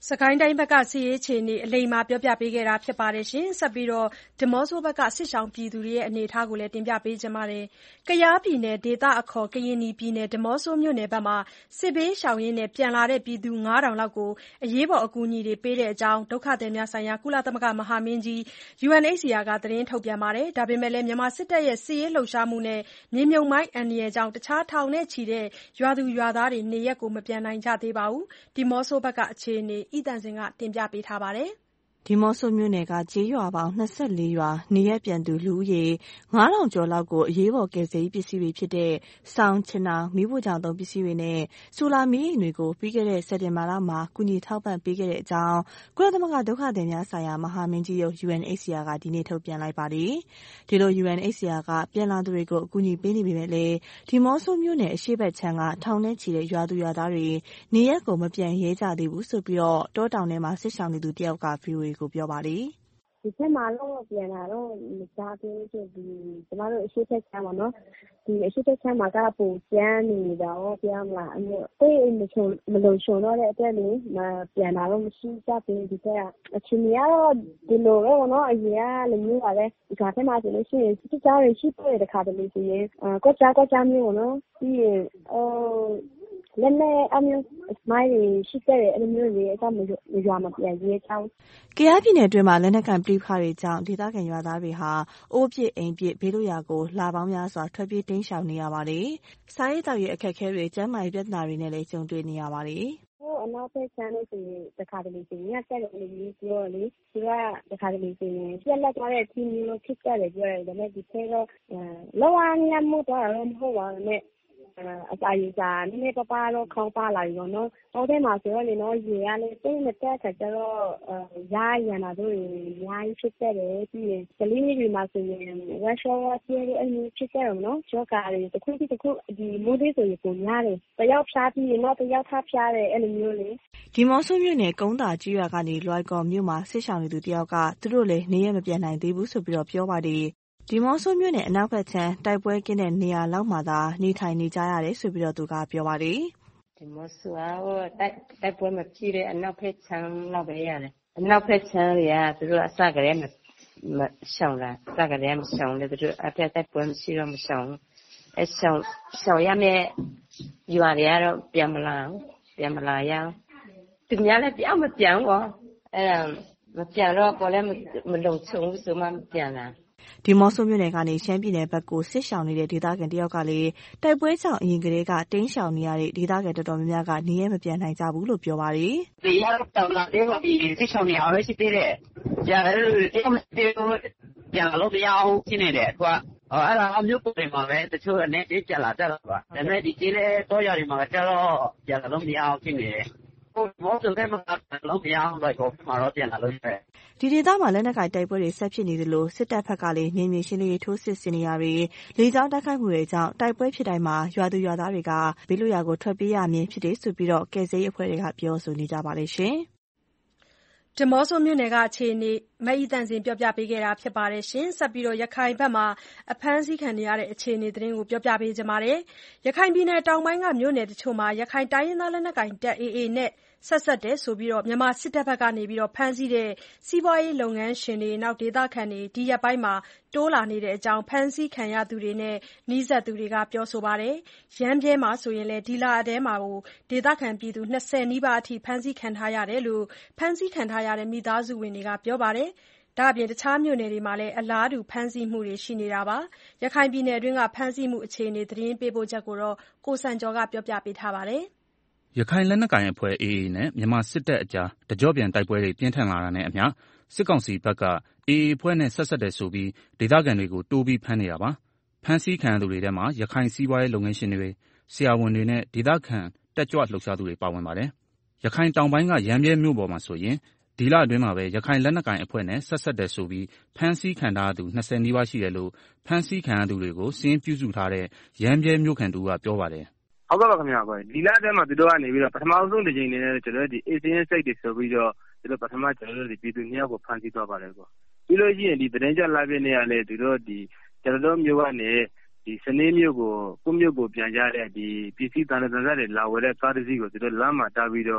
စကိုင်းတိုင်းဘက်ကစစ်ရေးအခြေအနေအလိမ္မာပြောပြပေးခဲ့တာဖြစ်ပါတယ်ရှင်။ဆက်ပြီးဒီမော့ဆိုဘက်ကစစ်ရှောင်ပြည်သူတွေရဲ့အနေအထားကိုလည်းတင်ပြပေးချင်ပါတယ်။ကယားပြည်နယ်ဒေသအခေါ်ကရင်နီပြည်နယ်ဒီမော့ဆိုမြို့နယ်ဘက်မှာစစ်ဘေးရှောင်ရင်းနဲ့ပြန်လာတဲ့ပြည်သူ 9000 လောက်ကိုအရေးပေါ်အကူအညီတွေပေးတဲ့အကြောင်းဒုက္ခသည်များဆိုင်ရာကုလသမဂ္ဂမဟာမင်းကြီး UNHCR ကသတင်းထုတ်ပြန်ပါတယ်။ဒါပေမဲ့လည်းမြန်မာစစ်တပ်ရဲ့စစ်ရေးလှုပ်ရှားမှုနဲ့မြေမြုပ်မိုင်းအန္တရာယ်ကြောင့်တခြားထောင်နဲ့ချီတဲ့ရွာသူရွာသားတွေနေရပ်ကိုမပြန်နိုင်ကြသေးပါဘူး။ဒီမော့ဆိုဘက်ကအခြေအနေဤတန်စင်ကတင်ပြပေးထားပါတယ်။ဒီမော့ဆိုမြို့နယ်ကကျေးရွာပေါင်း24ရွာနေရပ်ပြန်သူလူဦးရေ 9000 ကျော်လောက်ကိုအရေးပေါ်ကယ်ဆယ်ရေးပစ္စည်းတွေဖြစ်တဲ့စောင်၊ခြင်ထောင်၊မီးဖိုချောင်သုံးပစ္စည်းတွေနဲ့ဆိုလာမီးအိမ်တွေကိုပြီးခဲ့တဲ့စက်တင်ဘာလမှာကူညီထောက်ပံ့ပေးခဲ့တဲ့အကြောင်းကုလသမဂ္ဂဒုက္ခသည်များဆိုင်ရာမဟာမင်းကြီးရုံး UNHCR ကဒီနေ့ထုတ်ပြန်လိုက်ပါတယ်။ဒီလို UNHCR ကပြန်လာသူတွေကိုအကူအညီပေးနေပေမဲ့လည်းဒီမော့ဆိုမြို့နယ်အရှေ့ဘက်ခြမ်းကထောင်နဲ့ချီတဲ့ရွာသူရွာသားတွေနေရပ်ကိုမပြန်ရဲကြသေးဘူးဆိုပြီးတောတောင်ထဲမှာစစ်ရှောင်နေသူတယောက်က VOA ကိုပြောပါတယ်။ဒီဘက်မှာတော့ပြန်လာတော့မကြားသေးဘူး။ကျမတို့အရှေ့ဘက်ခြမ်းပေါ့နော်။ဒီအရှေ့ဘက်ခြမ်းမှာကပိုကျန်းနေတာပေါ့ပြောမလား။ကိုယ့်အိမ်မလုံခြုံတော့တဲ့အတွက်လေပြန်လာတော့မရှိကြသေးဘူးဒီဘက်က။အခြေအနေကတော့ဒီလိုပဲပေါ့နော်။အရင်ကလိုမျိုးပါပဲ။ဒီဘက်မှာဆိုလို့ရှိရင်စစ်ကြောင်းတွေရှိတယ်တခါတလေဆိုရင်ကွက်ကြားမျိုးပေါ့နော်။ပြီးရင်လက်နဲ့အမျိုးမိုင်းတွေရှိခဲ့တယ်အဲ့လိုမျိုးတွေအကြောင်းရွာမှာပြန်ရေးချောင်းကယားပြည်နယ်အတွင်းမှာလက်နက်ကန်ပဋိပက္ခတွေကြောင့်ဒေသခံရွာသားတွေဟာအိုးပစ်အိမ်ပစ်ဘေးလွတ်ရာကိုလာပေါင်းများစွာထွက်ပြေးတိမ်းရှောင်နေရပါတယ်။စားရေးသောက်ရေးအခက်အခဲတွေကျန်းမာရေးပြဿနာတွေနဲ့လည်းကြုံတွေ့နေရပါတယ်။အနောက်ဘက်ခြမ်းလို့ဆိုရင်တခါတလေဆိုရင်တက်တယ်လို့ပြောလေသူကတခါတလေဆိုရင်ပြက်လက်သွားတဲ့အချင်းမျိုးဖြစ်ကြတယ်ပြောတယ်ဒါပေမဲ့ဒီထဲတော့လောကညမှုတော့မဟုတ်ပါဘူးနဲ့အစာရေစာနည်းနည်းပါးတော့ခေါင်းပါလာပြီပေါ့နော်။ဟုတ်တယ်မှာဆိုတော့လေနော်ရေကလည်းတိတ်မတက်ခါကျတော့ရန်လာတို့အများကြီးဖြစ်ခဲ့တယ်ပြီးရင်ကလေးတွေမှာဆိုရင်ဝက်ရှော့ဝါပြဲအဲ့လိုဖြစ်ခဲ့တယ်နော်။ကြောကာတွေတစ်ခုဒီမိုးလေးဆိုရင်ပုံရတယ်။တယောက်ဖျားပြီးရင်တော့တယောက်ထဖျားတယ်အဲ့လိုမျိုးလေ။ဒီမော့ဆိုမြို့နယ်ကုန်းသာကြီးရွာကနေလွိုင်ကော်မြို့မှာစစ်ရှောင်နေသူတယောက်ကသူတို့လည်းနေရမပြန်နိုင်သေးဘူးဆိုပြီးပြောပါတယ်။ဒီမော့ဆိုမြို့နယ်အနောက်ဘက်ခြမ်းတိုက်ပွဲကင်းတဲ့နေရာလောက်မှာသာနေထိုင်နေကြရတယ်ဆိုပြီးသူကပြောပါတယ်။ဒီမော့ဆိုတိုက်ပွဲမဖြစ်တဲ့အနောက်ဘက်ခြမ်းလောက်ပဲရတယ်။အနောက်ဘက်ခြမ်းတွေကသူတို့အစကတည်းကမရှောင်တာအစကတည်းကမရှောင်လေသူတို့အဖက်တိုက်ပွဲမရှိတော့မရှောင်။ရှောင်ရမယ့်ရွာတွေကတော့ပြန်မလာရအောင်။သူများလည်းပြောင်းမပြန်ဘူး။အဲ့ဒါမပြန်တော့ကိုလည်းမလုံခြုံဘူးဆိုမှမပြန်တာ။ဒီမော့ဆိုမြို့နယ်ကနေရှမ်းပြည်နယ်ဘက်ကိုစစ်ရှောင်နေတဲ့ဒေသခံတယောက်ကလည်းတိုက်ပွဲကြောင့်အရင်ကတည်းကတိမ်းရှောင်နေရတဲ့ဒေသခံတော်တော်များများကနေရမပြန်နိုင်ကြဘူးလို့ပြောပါတယ်။ဒီရောက်တော့လာတဲ့ဒီစစ်ရှောင်နေအောင်ရှိသေးတယ်။ကြာတယ်ပြန်လို့မရအောင်ရှင်းနေတယ်ကွာ။အဲ့ဒါမျိုးပုံတွေမှာပဲတချို့အနေနဲ့ကြာလာကြတော့ကွာ။ဒါပေမဲ့ဒီကြီးလေတော့ရည်မှာကျတော့ကြာလို့မရအောင်ရှင်းနေတယ်။မော့ဆိုတဲ့မှာလုံးမရအောင်တော့ကိုမှာတော့ပြန်လာလို့ရတယ်။ဒီဒေသမှာလက်နက်ကိုင်တိုက်ပွဲတွေဆက်ဖြစ်နေသလိုစစ်တပ်ဘက်ကလည်းနယ်မြေရှင်းလင်းရေးထိုးစစ်ဆင်နေရတွေလေကြောင်းတိုက်ခိုက်မှုတွေကြောင့်တိုက်ပွဲဖြစ်တိုင်းမှာရွာသူရွာသားတွေကဘေးလွတ်ရာကိုထွက်ပြေးရမည်ဖြစ်တယ်ဆိုပြီးကယ်ဆယ်ရေးအဖွဲ့တွေကပြောဆိုနေကြပါတယ်ရှင်။ဒီမော့ဆိုမြို့နယ်ကအခြေအနေမအီတန်စင်ပြောပြပေးခဲ့တာဖြစ်ပါတယ်ရှင်။ဆက်ပြီးရခိုင်ဘက်မှာအဖမ်းဆီးခံနေရတဲ့အခြေအနေသတင်းကိုပြောပြပေးကြပါမယ်။ရခိုင်ပြည်နယ်တောင်ပိုင်းကမြို့နယ်တချို့မှာရခိုင်တိုင်းရင်းသားလက်နက်ကိုင်တပ် AA နဲ့ဆက်တယ်ဆိုပြီးမြန်မာစစ်တပ်ဘက်ကနေဖမ်းဆီးတဲ့စီးပွားရေးလုပ်ငန်းရှင်တွေဒေသခံတွေဒီရက်ပိုင်းမှာတိုးလာနေတဲ့အကြောင်းဖမ်းဆီးခံရသူတွေနဲ့နီးစပ်သူတွေကပြောဆိုပါတယ်။ရမ်းဗြဲမှာဆိုရင်လည်းဒီလထဲမှာဒေသခံပြည်သူ20နီးပါးအထိဖမ်းဆီးခံထားရတယ်လို့ဖမ်းဆီးခံထားရတဲ့မိသားစုဝင်တွေကပြောပါတယ်။ဒါ့အပြင်တခြားမြို့နယ်တွေမှာလည်းအလားတူဖမ်းဆီးမှုတွေရှိနေတာပါ။ရခိုင်ပြည်နယ်အတွင်းကဖမ်းဆီးမှုအခြေအနေသတင်းပေးပို့ချက်ကိုကိုစံကျော်ကပြောပြပေးထားပါတယ်။ရခိုင်လက်နက်ကိုင်အဖွဲ့ AA နဲ့မြန်မာစစ်တပ်အကြားတကြော့ပြန်တိုက်ပွဲတွေပြင်းထန်လာတာနဲ့အမျှစစ်ကောင်စီဘက်က AA အဖွဲ့နဲ့ဆက်တယ်ဆိုပြီးဒေသခံတွေကိုတိုးပြီးဖမ်းနေတာပါ။ဖမ်းဆီးခံရသူတွေထဲမှာရခိုင်စီးပွားရေးလုပ်ငန်းရှင်တွေဆရာဝန်တွေနဲ့ဒေသခံတက်ကြွလှုပ်ရှားသူတွေပါဝင်ပါတယ်။ရခိုင်တောင်ပိုင်းကရမ်းဗြဲမြို့ပေါ်မှာဆိုရင်ဒီလအတွင်းမှာပဲရခိုင်လက်နက်ကိုင်အဖွဲ့နဲ့ဆက်တယ်ဆိုပြီးဖမ်းဆီးခံထားသူ20နီးပါးရှိတယ်လို့ဖမ်းဆီးခံရသူတွေကိုစာရင်းပြုစုထားတဲ့ရမ်းဗြဲမြို့ခံတူကပြောပါတယ်။ဟုတ်ကဲ့ပါခင်ဗျာဒီလထဲမှာသူတို့ကနေပြီးတော့ပထမဆုံးတစ်ချိန်နေနဲ့ကျွန်တော်တို့ဒီ ACN စိတ်တွေဆိုပြီးတော့သူတို့ပထမကျွန်တော်တို့ဒီပြည်သူနှစ်ယောက်ကိုဖမ်းဆီးသွားပါတယ်ပေါ့ပြီးလို့ရှိရင်ဒီသတင်းကြလာပြနေရလေသူတို့ဒီကျွန်တော်တို့မျိုးကနေဒီစနေမျိုးကိုပြန်ကြတဲ့ဒီပစ္စည်းတန်တန်တွေလာဝဲတဲ့ကားတစ်စီးကိုသူတို့လမ်းမှာတားပြီးတော့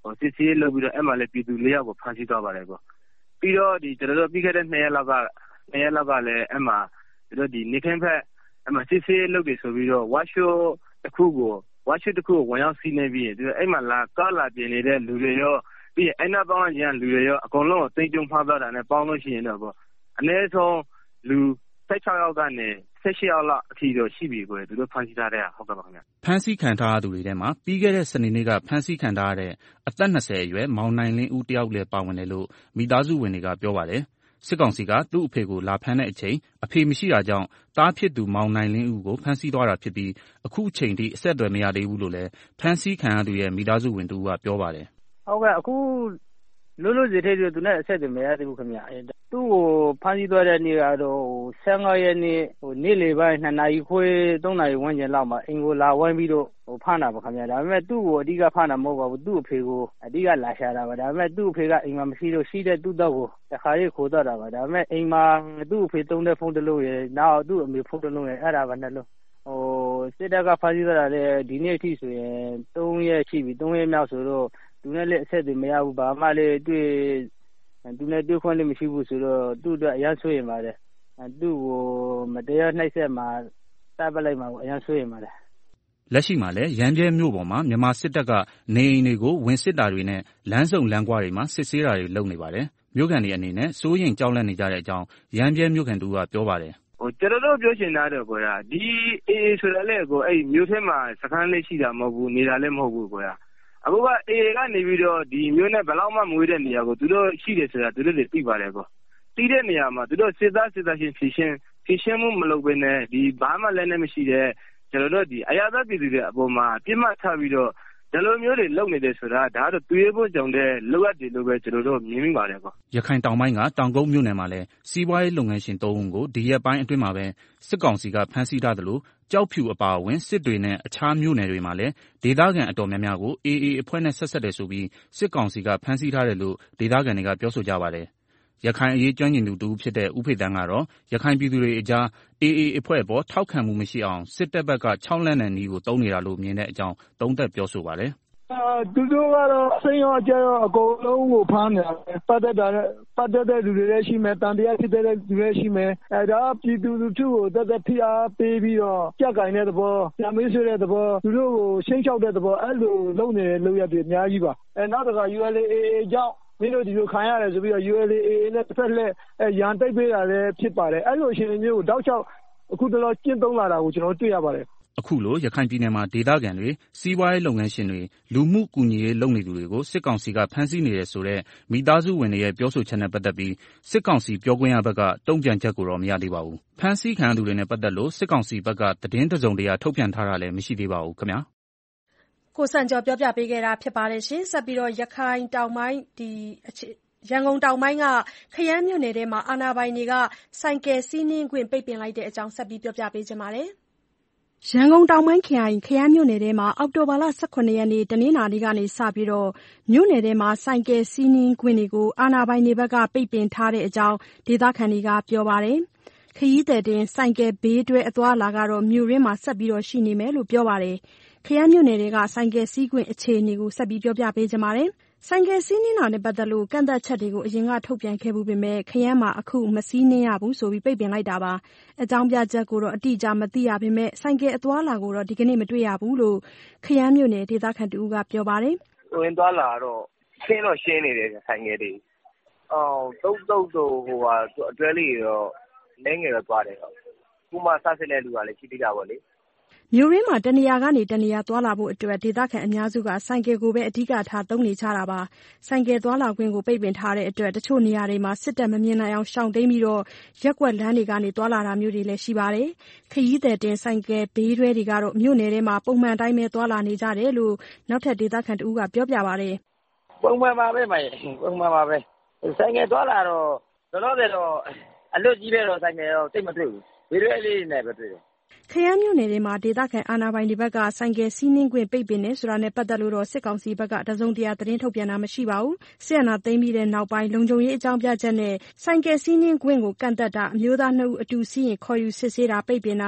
စစ်ဆေးလုပ်ပြီးတော့အဲ့မှာလည်းပြည်သူ4ယောက်ကိုဖမ်းဆီးသွားပါတယ်ပေါ့ပြီးတော့ကျွန်တော်တို့ပြီးခဲ့တဲ့2ရက်လောက်ကလည်းအဲ့မှာကျွန်တော်နေခင်းဖက်အဲ့မှာစစ်ဆေးလုပ်တယ်ဆိုပြီးတော့ workshop တစ်ခုကိုဝင်ရောက်စီးနေပြီးသူအဲ့မှာကားလာပြင်နေတဲ့လူတွေရောပြီးရင်အဲ့နောက်ပေါင်းကျန်လူတွေရောအကုန်လုံးကိုသိမ်းကျုံဖမ်းသွားတာနဲ့ပေါင်းလို့ရှိရင်တော့ပေါ့အနည်းဆုံးလူ16ယောက်ကနေ18ယောက်လောက်အထိတော့ရှိပြီကိုသူတို့ဖမ်းဆီးထားတဲ့ဟုတ်ကဲ့ပါခင်ဗျဖမ်းဆီးခံထားရသူတွေထဲမှာပြီးခဲ့တဲ့စနေနေ့ကဖမ်းဆီးခံထားရတဲ့အသက်20အရွယ်မောင်နိုင်လင်းဦးတယောက်လည်းပါဝင်တယ်လို့မိသားစုဝင်တွေကပြောပါတယ်စစ်ကောင်စီကသူ့အဖေကိုလာဖမ်းတဲ့အချိန်အဖေမရှိတာကြောင့်တားဖြစ်သူမောင်နိုင်လင်းဦးကိုဖမ်းဆီးသွားတာဖြစ်ပြီးအခုအချိန်ထိအဆက်အသွယ်မရသေးဘူးလို့လည်းဖမ်းဆီးခံရသူရဲ့မိသားစုဝင်တူကပြောပါတယ်ဟုတ်ကဲ့အခုလို့စီထဲသူနဲ့အဆက်အသွယ်မရသေးဘူးခင်ဗျသူ့ကိုဖမ်းဆီးသွားတဲ့နေ့ကတော့15ရက်နေ့နေ့လယ်ပိုင်း2နာရီခွဲ3နာရီဝန်းကျင်လောက်မှာအင်ကိုလာဝိုင်းပြီးတော့ဖမ်းတာပါခင်ဗျဒါပေမဲ့သူ့ကိုအဓိကဖမ်းတာမဟုတ်ပါဘူးသူ့အဖေကိုအဓိကလာရှာတာပါဒါပေမဲ့သူ့အဖေကအိမ်မှာမရှိတော့ရှိတဲ့သူ့တော့ကိုတခါလေးခေါ်တော့တာပါဒါပေမဲ့အိမ်မှာသူ့အဖေသုံးတဲ့ဖုန်းတစ်လုံးရယ်နောက်သူ့အမေဖုန်းတစ်လုံးရယ်အဲ့ဒါပါနှလုံးစစ်တပ်ကဖမ်းဆီးသွားတာလည်းဒီနေ့အထိဆိုရင်3ရက်ရှိပြီ3ရက်မြောက်ဆိုတော့သူနဲ့လည်းအဆက်အသွယ်မရဘူးဘာမှလည်းသူနဲ့တွေ့ခွင့်လည်းမရှိဘူးဆိုတော့သူ့အတွက်အရန်ဆိုရင်ပါတယ်သူ့ကိုမတရားနှိပ်စက်မှာတပ်ပလိုက်မှာအရန်ဆိုရင်ပါတယ်လက်ရှိမှာလည်းရမ်းပြဲမြို့ပေါ်မှာမြန်မာစစ်တပ်ကနေအိမ်တွေကိုဝင်စစ်တာတွေနဲ့လမ်းစုံလမ်းကွာတွေမှာစစ်ဆေးတာတွေလုပ်နေပါတယ်မြို့ခံတွေအနေနဲ့စိုးရိမ်ကြောက်လန့်နေကြတဲ့အကြောင်းရမ်းပြဲမြို့ခံတူကပြောပါတယ်ကျွန်တော်တို့ပြောချင်တာတော့ကိုရဒီအေးဆိုတာလေကိုအဲ့မြို့ထဲမှာစခန်းလေးရှိတာမဟုတ်ဘူးနေတာလည်းမဟုတ်ဘူးကိုရအခုကအေးကနေပြီးတော့ဒီမြို့နဲ့ဘယ်လောက်မှမဝေးတဲ့နေရာကိုသူတို့ရှိတယ်ဆိုတာသူတို့တွေသိပါတယ်ကောသိတဲ့နေရာမှာသူတို့စစ်သားချင်းဖြည့်ရှင်းမှုမလုပ်ဘဲနဲ့ဒီဘာမှလည်းမရှိတဲ့ကျွန်တော်တို့ဒီအရာသားပြည်သူတွေအပေါ်မှာပြစ်မှတ်ထားပြီးတော့ဒီလိုမျိုးတွေလုပ်နေတယ်ဆိုတာဒါတော့တွေးဖို့ကြောင့်တဲ့လိုအပ်တယ်လို့ပဲကျွန်တော်တို့မြင်မိပါတယ်ကောရခိုင်တောင်ပိုင်းကတောင်ကုန်းမြို့နယ်မှာလည်းစီးပွားရေးလုပ်ငန်းရှင်3ဦးကိုဒီရက်ပိုင်းအတွင်းမှာပဲစစ်ကောင်စီကဖမ်းဆီးထားတယ်လို့ကြောက်ဖြူအပါအဝင်စစ်တွေနဲ့အခြားမြို့နယ်တွေမှာလည်းဒေသခံအတော်များများကို AA အဖွဲ့နဲ့ဆက်ဆက်တယ်ဆိုပြီးစစ်ကောင်စီကဖမ်းဆီးထားတယ်လို့ဒေသခံတွေကပြောဆိုကြပါတယ်ရခိုင်အရေးကျွမ်းကျင်သူတူဖြစ်တဲ့ဦးဖေတန်းကတော့ရခိုင်ပြည်သူတွေအကြား AA အဖွဲ့အပေါ်ထောက်ခံမှုမရှိအောင်စစ်တပ်ဘက်က6လက်နဲ့နီးကိုတုံးနေတာလို့မြင်တဲ့အကြောင်းသုံးသပ်ပြောဆိုပါတယ်သူတို့ကတော့အစိမ်းရောအကြရောအကုန်လုံးကိုဖမ်းနေတာပတ်သက်တဲ့လူတွေလည်းရှိမယ်တန်တရားဖြစ်တဲ့လူတွေရှိမယ်ဒါပြည်သူလူထုကိုတက်ဖိအားပေးပြီးတော့ကြက်ကင်တဲ့သဘောညမေးဆွေးတဲ့သဘောသူတို့ကိုရှင်းချောက်တဲ့သဘောအဲ့လိုလုပ်နေတဲ့လုပ်ရတဲ့အများကြီးပါနောက်တစ်ခါ ULA ကြောင့်မင်းတို့ဒီလိုခံရတယ်ဆိုပြီးတော့ ULA နဲ့တစ်ဖက်လက်ရန်တိုက်ပေးတာလည်းဖြစ်ပါတယ်အဲ့လိုအချိန်မျိုးကိုတောက်ချောက်အခုတော့ကျင့်သုံးလာတာကိုကျွန်တော်တွေ့ရပါတယ်အခုလိုရခိုင်ပြည်နယ်မှာဒေသခံတွေစီးပွားရေးလုပ်ငန်းရှင်တွေလူမှုကူညီရေးလုပ်နေသူတွေကိုစစ်ကောင်စီကဖမ်းဆီးနေတယ်ဆိုတဲ့မိသားစုဝင်တွေရဲ့ပြောဆိုချက်နဲ့ပတ်သက်ပြီးစစ်ကောင်စီပြောခွင့်ရဘက်ကတုံ့ပြန်ချက်ကိုတော့မရသေးပါဘူးဖမ်းဆီးခံရသူတွေနဲ့ပတ်သက်လို့စစ်ကောင်စီဘက်ကသတင်းတစုံတရာထုတ်ပြန်ထားတာလည်းမရှိသေးပါဘူးခင်ဗျာကိုစံကျော်ပြောပြပေးခဲ့တာဖြစ်ပါတယ်ရှင်ဆက်ပြီးတော့ရခိုင်တောင်ပိုင်းရန်ကုန်တောင်ပိုင်းကခရမ်းမြို့နယ်ထဲမှာအာဏာပိုင်တွေကဆိုင်ကယ်စီးနင်းခွင့်ပိတ်ပင်လိုက်တဲ့အကြောင်းဆက်ပြီးပြောပြပေးချင်ပါတယ်ရန်ကုန်တောင်ပိုင်းခရိုင်ခရမ်းမြို့နယ်ထဲမှာအောက်တိုဘာလ18ရက်နေ့တနင်္လာနေ့ကနေစပြီးတော့မြို့နယ်ထဲမှာဆိုင်ကယ်စီးနင်းခွင့်တွေကိုအာဏာပိုင်တွေဘက်ကပိတ်ပင်ထားတဲ့အကြောင်းဒေသခံတွေကပြောပါတယ်ခရီးသည်တင်ဆိုင်ကယ်ဘေးတွဲအသွားလာကတော့မြို့ရင်းမှာဆက်ပြီးတော့ရှိနေမယ်လို့ပြောပါတယ်ခရမ်းမြို့နယ်တွေကဆိုင်ကယ်စီးခွင့်အခြေအနေကိုဆက်ပြီးပြောပြပေးချင်ပါတယ်ဆိုင်ကယ်စီးနင်းတာနဲ့ပတ်သက်လို့ကန့်သတ်ချက်တွေကိုအရင်ကထုတ်ပြန်ခဲ့မှုပေမဲ့ခရမ်းမှာအခုမစီးနင်းရဘူးဆိုပြီးပိတ်ပင်လိုက်တာပါအကြောင်းပြချက်ကိုတော့အတိအကျမသိရပေမဲ့ဆိုင်ကယ်အသွားလာကိုတော့ဒီကနေ့မတွေ့ရဘူးလို့ခရမ်းမြို့နယ်ဒေသခံတူကပြောပါတယ်ဝင်သွားလာတော့ရှင်းနေတယ်ဆိုင်ကယ်တွေတုတ်အတွဲလေးတော့လဲငယ်တော့သွားတယ်ခုမှစစစ်တဲ့လူကလည်းရှိသေးတာပေါ့လေမြို့ရင်းမှာတနေရာကနေတနေရာသွားလာဖို့အတွက်ဒေသခံအများစုကဆိုင်ကယ်ကိုပဲအဓိကထားသုံးနေကြတာပါဆိုင်ကယ်သွားလာခွင့်ကိုပိတ်ပင်ထားတဲ့အတွက်တချို့နေရာတွေမှာစစ်တပ်မမြင်နိုင်အောင်ရှောင်တိမ်းပြီးတော့ရက်ကွက်လမ်းတွေကနေသွားလာတာမျိုးတွေလည်းရှိပါတယ်ခရီးသည်တင်ဆိုင်ကယ်ဘေးတွဲတွေကတော့မြို့နယ်ထဲမှာပုံမှန်တိုင်းပဲသွားလာနေကြတယ်လို့နောက်ထပ်ဒေသခံတူကပြောပြပါတယ်ပုံမှန်ပါပဲပုံမှန်ပါပဲဆိုင်ကယ်သွားလာတော့တော့အလွတ်ကြီးပဲတော့ဆိုင်ကယ်တော့တိတ်မတွေ့ဘူးဘေးတွဲလေးနဲ့ပဲတွေ့တယ်ခရမ်းမြို့နယ်ထဲမှာဒေသခံအာဏာပိုင်တွေဘက်ကဆိုင်ကယ်စီးနင်းခွင့်ပိတ်ပင်နေဆိုတာနဲ့ပတ်သက်လို့တော့စစ်ကောင်စီဘက်ကတစုံတရာသတင်းထုတ်ပြန်တာမရှိပါဘူး။စစ်အာဏာသိမ်းပြီးတဲ့နောက်ပိုင်းလုံခြုံရေးအကြောင်းပြချက်နဲ့ဆိုင်ကယ်စီးနင်းခွင့်ကိုကန့်သတ်တာအမျိုးသား2ဦးအတူစီးရင်ခေါ်ယူစစ်ဆေးတာပိတ်ပင်တာ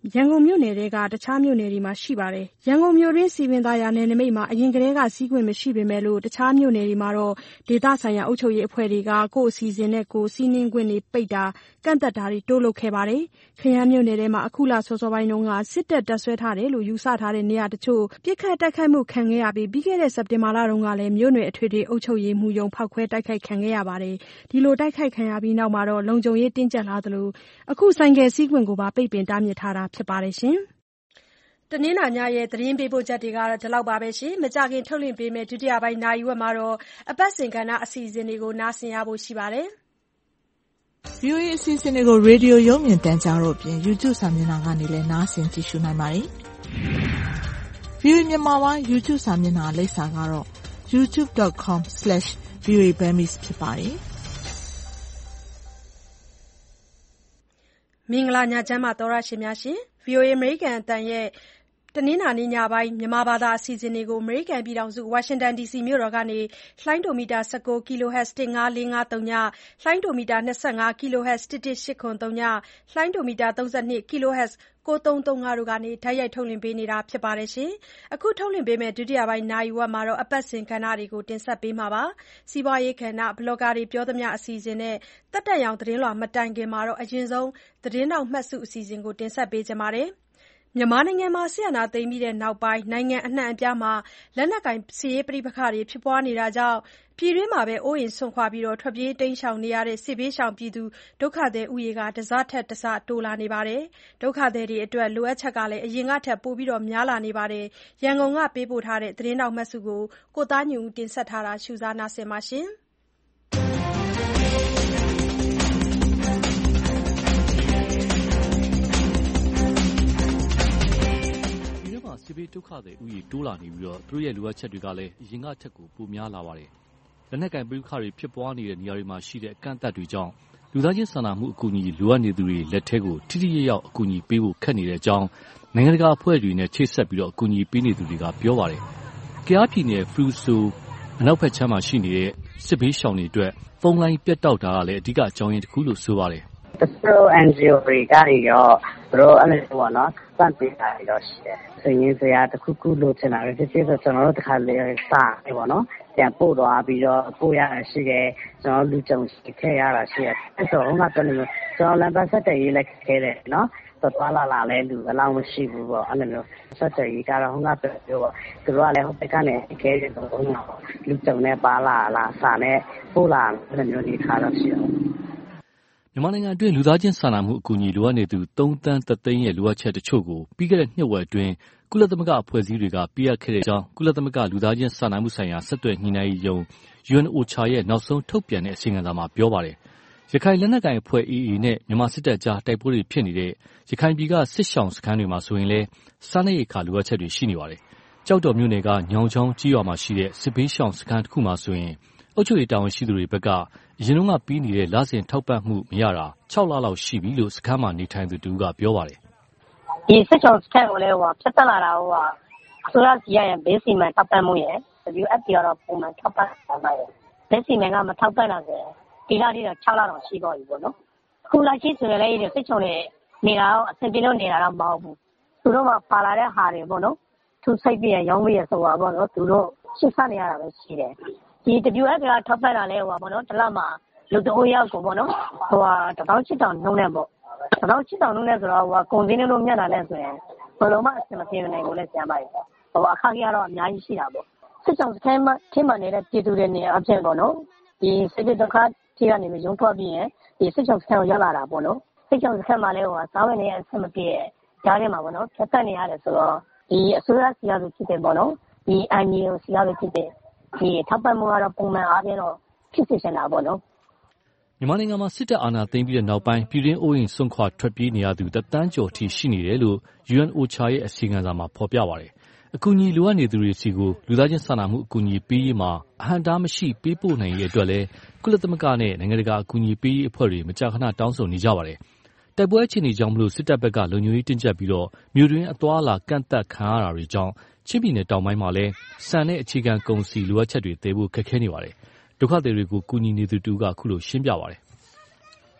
ရန်ကုန်မြို့နယ်ထဲကတခြားမြို့နယ်တွေမှာရှိပါတယ်။ရန်ကုန်မြို့တွင်းစည်ပင်သာယာနယ်နိမိတ်မှာအရင်ကတည်းကစီးခွင့်မရှိပေမဲ့လို့တခြားမြို့နယ်တွေမှာတော့ဒေသဆိုင်ရာအုပ်ချုပ်ရေးအဖွဲ့တွေကကိုယ့်အစီအစဉ်နဲ့ကိုယ်စီးနင်းခွင့်တွေပိတ်တာကန့်သတ်တာတွေတိုးလုပ်ခဲ့ပါတယ်။ခရမ်းမြို့နယ်ထဲမှာအခုလစောစောပိုင်းတုန်းကစစ်တပ်တပ်စွဲထားတယ်လို့ယူဆထားတဲ့နေရာတချို့ပစ်ခတ်တိုက်ခိုက်မှုခံခဲ့ရပြီးပြီးခဲ့တဲ့စက်တင်ဘာလတုန်းကလည်းမြို့နယ်အထွေထွေအုပ်ချုပ်ရေးမှူးရုံးဖောက်ခွဲတိုက်ခိုက်ခံခဲ့ရပါတယ်။ဒီလိုတိုက်ခိုက်ခံရပြီးနောက်မှာတော့လုံခြုံရေးတင်းကျပ်လာသလိုအခုဆိုင်ကယ်စီးခွင့်ကိုပါပိတ်ပင်တားမြစ်ထားတာဖြစ်ပါတယ်ရှင်။တနင်္လာညရဲ့သတင်းပေးပို့ချက်တွေကတော့ဒီလောက်ပါပဲရှင်။မကြခင်ထုတ်လွှင့်ပေးမယ့်ဒုတိယပိုင်းနာရီဝက်မှာတော့အပတ်စဉ်ကဏ္ဍအစီအစဉ်တွေကိုနားဆင်ရဖို့ရှိပါတယ်။ VOA အစီအစဉ်တွေကိုရေဒီယိုရုပ်မြင်သံကြားတို့အပြင် YouTube စာမျက်နှာကနေလည်းနားဆင်ကြည့်ရှုနိုင်ပါတယ်။ VOA မြန်မာပိုင်း YouTube စာမျက်နှာလိပ်စာကတော့ youtube.com/voaburmese ဖြစ်ပါတယ်။မင်္ဂလာညချမ်းပါသောရရှင်များရှင်။ VOA အမေရိကန်အသံရဲ့တနင်္လာနေ့ညပိုင်းမြန်မာဘာသာအစီအစဉ်တွေကိုအမေရိကန်ပြည်ထောင်စုဝါရှင်တန် DC မြို့တော်ကနေလှိုင်းဒိုမီတာ19 kHz 15453ညလှိုင်းဒိုမီတာ25 kHz 11803ညလှိုင်းဒိုမီတာ32 kHz 9335တို့ကနေဓာတ်ရိုက်ထုတ်လွှင့်ပေးနေတာဖြစ်ပါတယ်။အခုထုတ်လွှင့်ပေးမယ့်ဒုတိယပိုင်းနာရီဝက်မှာတော့အပတ်စဉ်ကဏ္ဍတွေကိုတင်ဆက်ပေးမှာပါ။စီးပွားရေးကဏ္ဍဘလော့ဂါတွေပြောသမျှအစီအစဉ်နဲ့သက်တမ်းရောင်သတင်းလွှာမတိုင်ခင်မှာတော့အရင်ဆုံးသတင်းတောက်မှတ်စုအစီအစဉ်ကိုတင်ဆက်ပေးကြပါမယ်။မြန်မာနိုင်ငံမှာစစ်အာဏာသိမ်းပြီးနောက်ပိုင်းနိုင်ငံအနှံ့အပြားမှာလက်နက်ကိုင်စစ်ရေးပဋိပက္ခတွေဖြစ်ပွားနေတာကြောင့်ပြည်တွင်းမှာပဲအိုးအိမ်စွန့်ခွာထွက်ပြေးတိမ်းရှောင်နေရတဲ့စစ်ဘေးရှောင်ပြည်သူဒုက္ခသည်ဦးရေကတစထက်တစတိုးလာနေပါတယ်။ဒုက္ခသည်တွေအတွက်လိုအပ်ချက်ကလည်းအရင်ကထက်ပိုများလာနေပါတယ်။ရန်ကုန်ကပေးပို့ထားတဲ့သတင်းတောက်မှတ်စုကိုကိုသားညွန့်ဦးတင်ဆက်ထားတာရှုစားနာဆင်ပါရှင်။စစ်ဘေးဒုက္ခသည်ဦးရေတိုးလာနေပြီးသူတို့ရဲ့လိုအပ်ချက်တွေကလည်းအရင်ကထက်ကိုပိုများလာပါတယ်။လက်နက်ကိုင်ပဋိပက္ခတွေဖြစ်ပွားနေတဲ့နေရာတွေမှာရှိတဲ့အကန့်အသတ်တွေကြောင့်လူသားချင်းစာနာမှုအကူအညီလိုအပ်နေသူတွေလက်ထဲကိုထိထိရောက်ရောက်အကူအညီပေးဖို့ခက်နေတဲ့အကြောင်းနိုင်ငံတကာအဖွဲ့တွေနဲ့ချိတ်ဆက်ပြီးအကူအညီပေးနေသူတွေကပြောပါတယ်။ကယားပြည်နယ်ဖရူဆိုအနောက်ဘက်ခြမ်းမှာရှိနေတဲ့စစ်ဘေးရှောင်တွေအတွက်ဖုန်းလိုင်းပြတ်တောက်တာကလည်းအဓိကအကြောင်းရင်းတစ်ခုလို့ဆိုပါတယ်။တချို့ NGO တွေကရောသူတို့အဲ့လိုပေါ့နော်စံပေးတာရောရှိတယ်။စရင်းစရာတစ်ခုခုလိုချင်တာပဲဖြစ်ဖြစ်ဆိုကျွန်တော်တို့တစ်ခါလေစာတယ်ပေါ့နော်။ပြန်ပို့သွားပြီးတော့ပို့ရတာရှိတယ်။ကျွန်တော်လူကြုံရှိခဲ့ရတာရှိတယ်။အဲ့တော့ဟိုကတည်းကကျွန်တော်လမ်းပတ်ဆက်တယ်ရေးလိုက်ခဲ့တယ်နော်။သွားလာလဲလူအလောင်းမရှိဘူးပေါ့အဲ့လိုမျိုးဆက်တယ်ရေးကတော့ဟိုကပြောပေါ့သူတို့ကလည်းဟိုဘက်ကနေခဲတယ်တော့လူကြုံနဲ့ပါလာစာနဲ့ပို့လာအဲ့လိုမျိုးဒီခါတော့ရှိတယ်မြန်မာနိုင်ငံအတွင်းလူသားချင်းစာနာမှုအကူအညီလိုအပ်နေသူ3 သန်း3 သိန်းရဲ့လိုအပ်ချက်တချို့ကိုပြီးခဲ့တဲ့နှစ်ဝက်အတွင်းကုလသမဂ္ဂအဖွဲ့အစည်းတွေကပေးအပ်ခဲ့တဲ့အကြောင်းကုလသမဂ္ဂလူသားချင်းစာနာမှုဆိုင်ရာဆက်သွယ်ညှိနှိုင်းရေးရုံး UNOCHA ရဲ့နောက်ဆုံးထုတ်ပြန်တဲ့အစီရင်ခံစာမှာပြောပါတယ်။ရခိုင်လက်နက်ကိုင်အဖွဲ့ AA နဲ့မြန်မာစစ်တပ်ကြားတိုက်ပွဲတွေဖြစ်နေတဲ့ရခိုင်ပြည်ကစစ်ရှောင်စခန်းတွေမှာဆိုရင်လည်းစားနပ်ရိက္ခာလိုအပ်ချက်တွေရှိနေပါတယ်။ကြောက်တော်မြို့နယ်ကညောင်ချောင်းကြီးရွာမှာရှိတဲ့စစ်ဘေးရှောင်စခန်းတစ်ခုမှာဆိုရင်အုပ်ချုပ်ရေးတာဝန်ရှိသူတွေဘက်ကအရင်ကပြီးနေတဲ့လစဉ်ထောက်ပံ့မှုမရတာ6 လလောက်ရှိပြီလို့စခန်းမှာနေထိုင်သူတူကပြောပါတယ်။ဒီစစ်ဆောင်စခန်းကိုလည်းဖြတ်တက်လာတာအစိုးရကြီးရဲ့ဘေးစီမံထောက်ပံ့မှုရဲ့ WFP ကတော့ပုံမှန်ထောက်ပံ့တာရဲ့ဘေးစီမံကမထောက်ပံ့တာဆိုရင်ဒီလထိတော့6 လတော့ရှိတော့ပြီပေါ့နော်။ခုလက်ရှိဆိုရင်လည်းစစ်ဆောင်တွေနေတာတော့အဆင်ပြေလို့နေတာတော့မဟုတ်ဘူး။သူတို့မှပါလာတဲ့ဟာတွေပေါ့နော်။သူစိတ်ပြည့်ရောင်းပြည့်ဆိုတာပေါ့နော်။သူတို့ရှင်းဆနေရတာပဲရှိတယ်။ဒီ WFP ကထောက်ပံ့တာလဲပေါ့နော်။တစ်လမှာလူတအုပ်ရောက်ကိုပေါ့နော်1800နှုန်းနဲ့ပေါ့1800နှုန်းနဲ့ဆိုတော့ကုန်စည်နှုန်းလို့မြတ်တာလဲဆိုရင်ဘယ်လိုမှအဆင်မပြေနိုင်ဘူးလဲပြန်ပါပြီအခါကြီးကတော့အများကြီးရှိတာပေါ့စစ်ဆောင်စခန်းမှာထင်းမှနေတဲ့ပြည်သူတွေနေအဖြစ်ပေါ့နော်ဒီစစ်တပ်ဒုက္ခထိကနေရုံထွက်ပြီးရင်ဒီစစ်ဆောင်စခန်းကိုရောက်လာတာပေါ့နော်စစ်ဆောင်စခန်းမှာလဲစားဝင်နေအဆင်မပြေကြားထဲမှာပေါ့နော်ဖြတ်တက်နေရတယ်ဆိုတော့ဒီအစိုးရစီရလို့ဖြစ်တယ်ပေါ့နော်ဒီ NGO စီရလို့ဖြစ်တယ်ဒီထောက်ပံ့မှုကတော့ပုံမှန်အားဖြင့်တော့ဖြစ်စေချင်တာပေါ့နော်မြန်မာနိုင်ငံမှာစစ်တပ်အာဏာသိမ်းပြီးတဲ့နောက်ပိုင်းပြည်တွင်းအိုးအိမ်စွန့်ခွာထွက်ပြေးနေရသူတန်းကျော်ထိရှိနေတယ်လို့ UNOCHA ရဲ့အစီရင်ခံစာမှာဖော်ပြပါတယ်။အကူအညီလိုအပ်နေသူတွေစီကိုလူသားချင်းစာနာမှုအကူအညီပေးရေးမှာအဟန့်အတားမရှိပေးပို့နိုင်ရေးအတွက်လည်းကုလသမဂ္ဂနဲ့နိုင်ငံတကာအကူအညီပေးရေးအဖွဲ့တွေမကြာခဏတောင်းဆိုနေကြပါတယ်။တိုက်ပွဲအခြေအနေကြောင့်စစ်တပ်ဘက်ကလုံခြုံရေးတင်းကျပ်ပြီးမြို့တွင်းအသွားအလာကန့်သတ်ခံရတာတွေကြောင့်ချင်းပြည်နယ်တောင်ပိုင်းမှာလည်းဆန်နဲ့အခြေခံကုန်စည်လိုအပ်ချက်တွေသယ်ဖို့ခက်ခဲနေပါတယ်။ဒုက္ခသည်တွေကိုကူညီနေသူတူကအခုလိုရှင်းပြပါတယ်။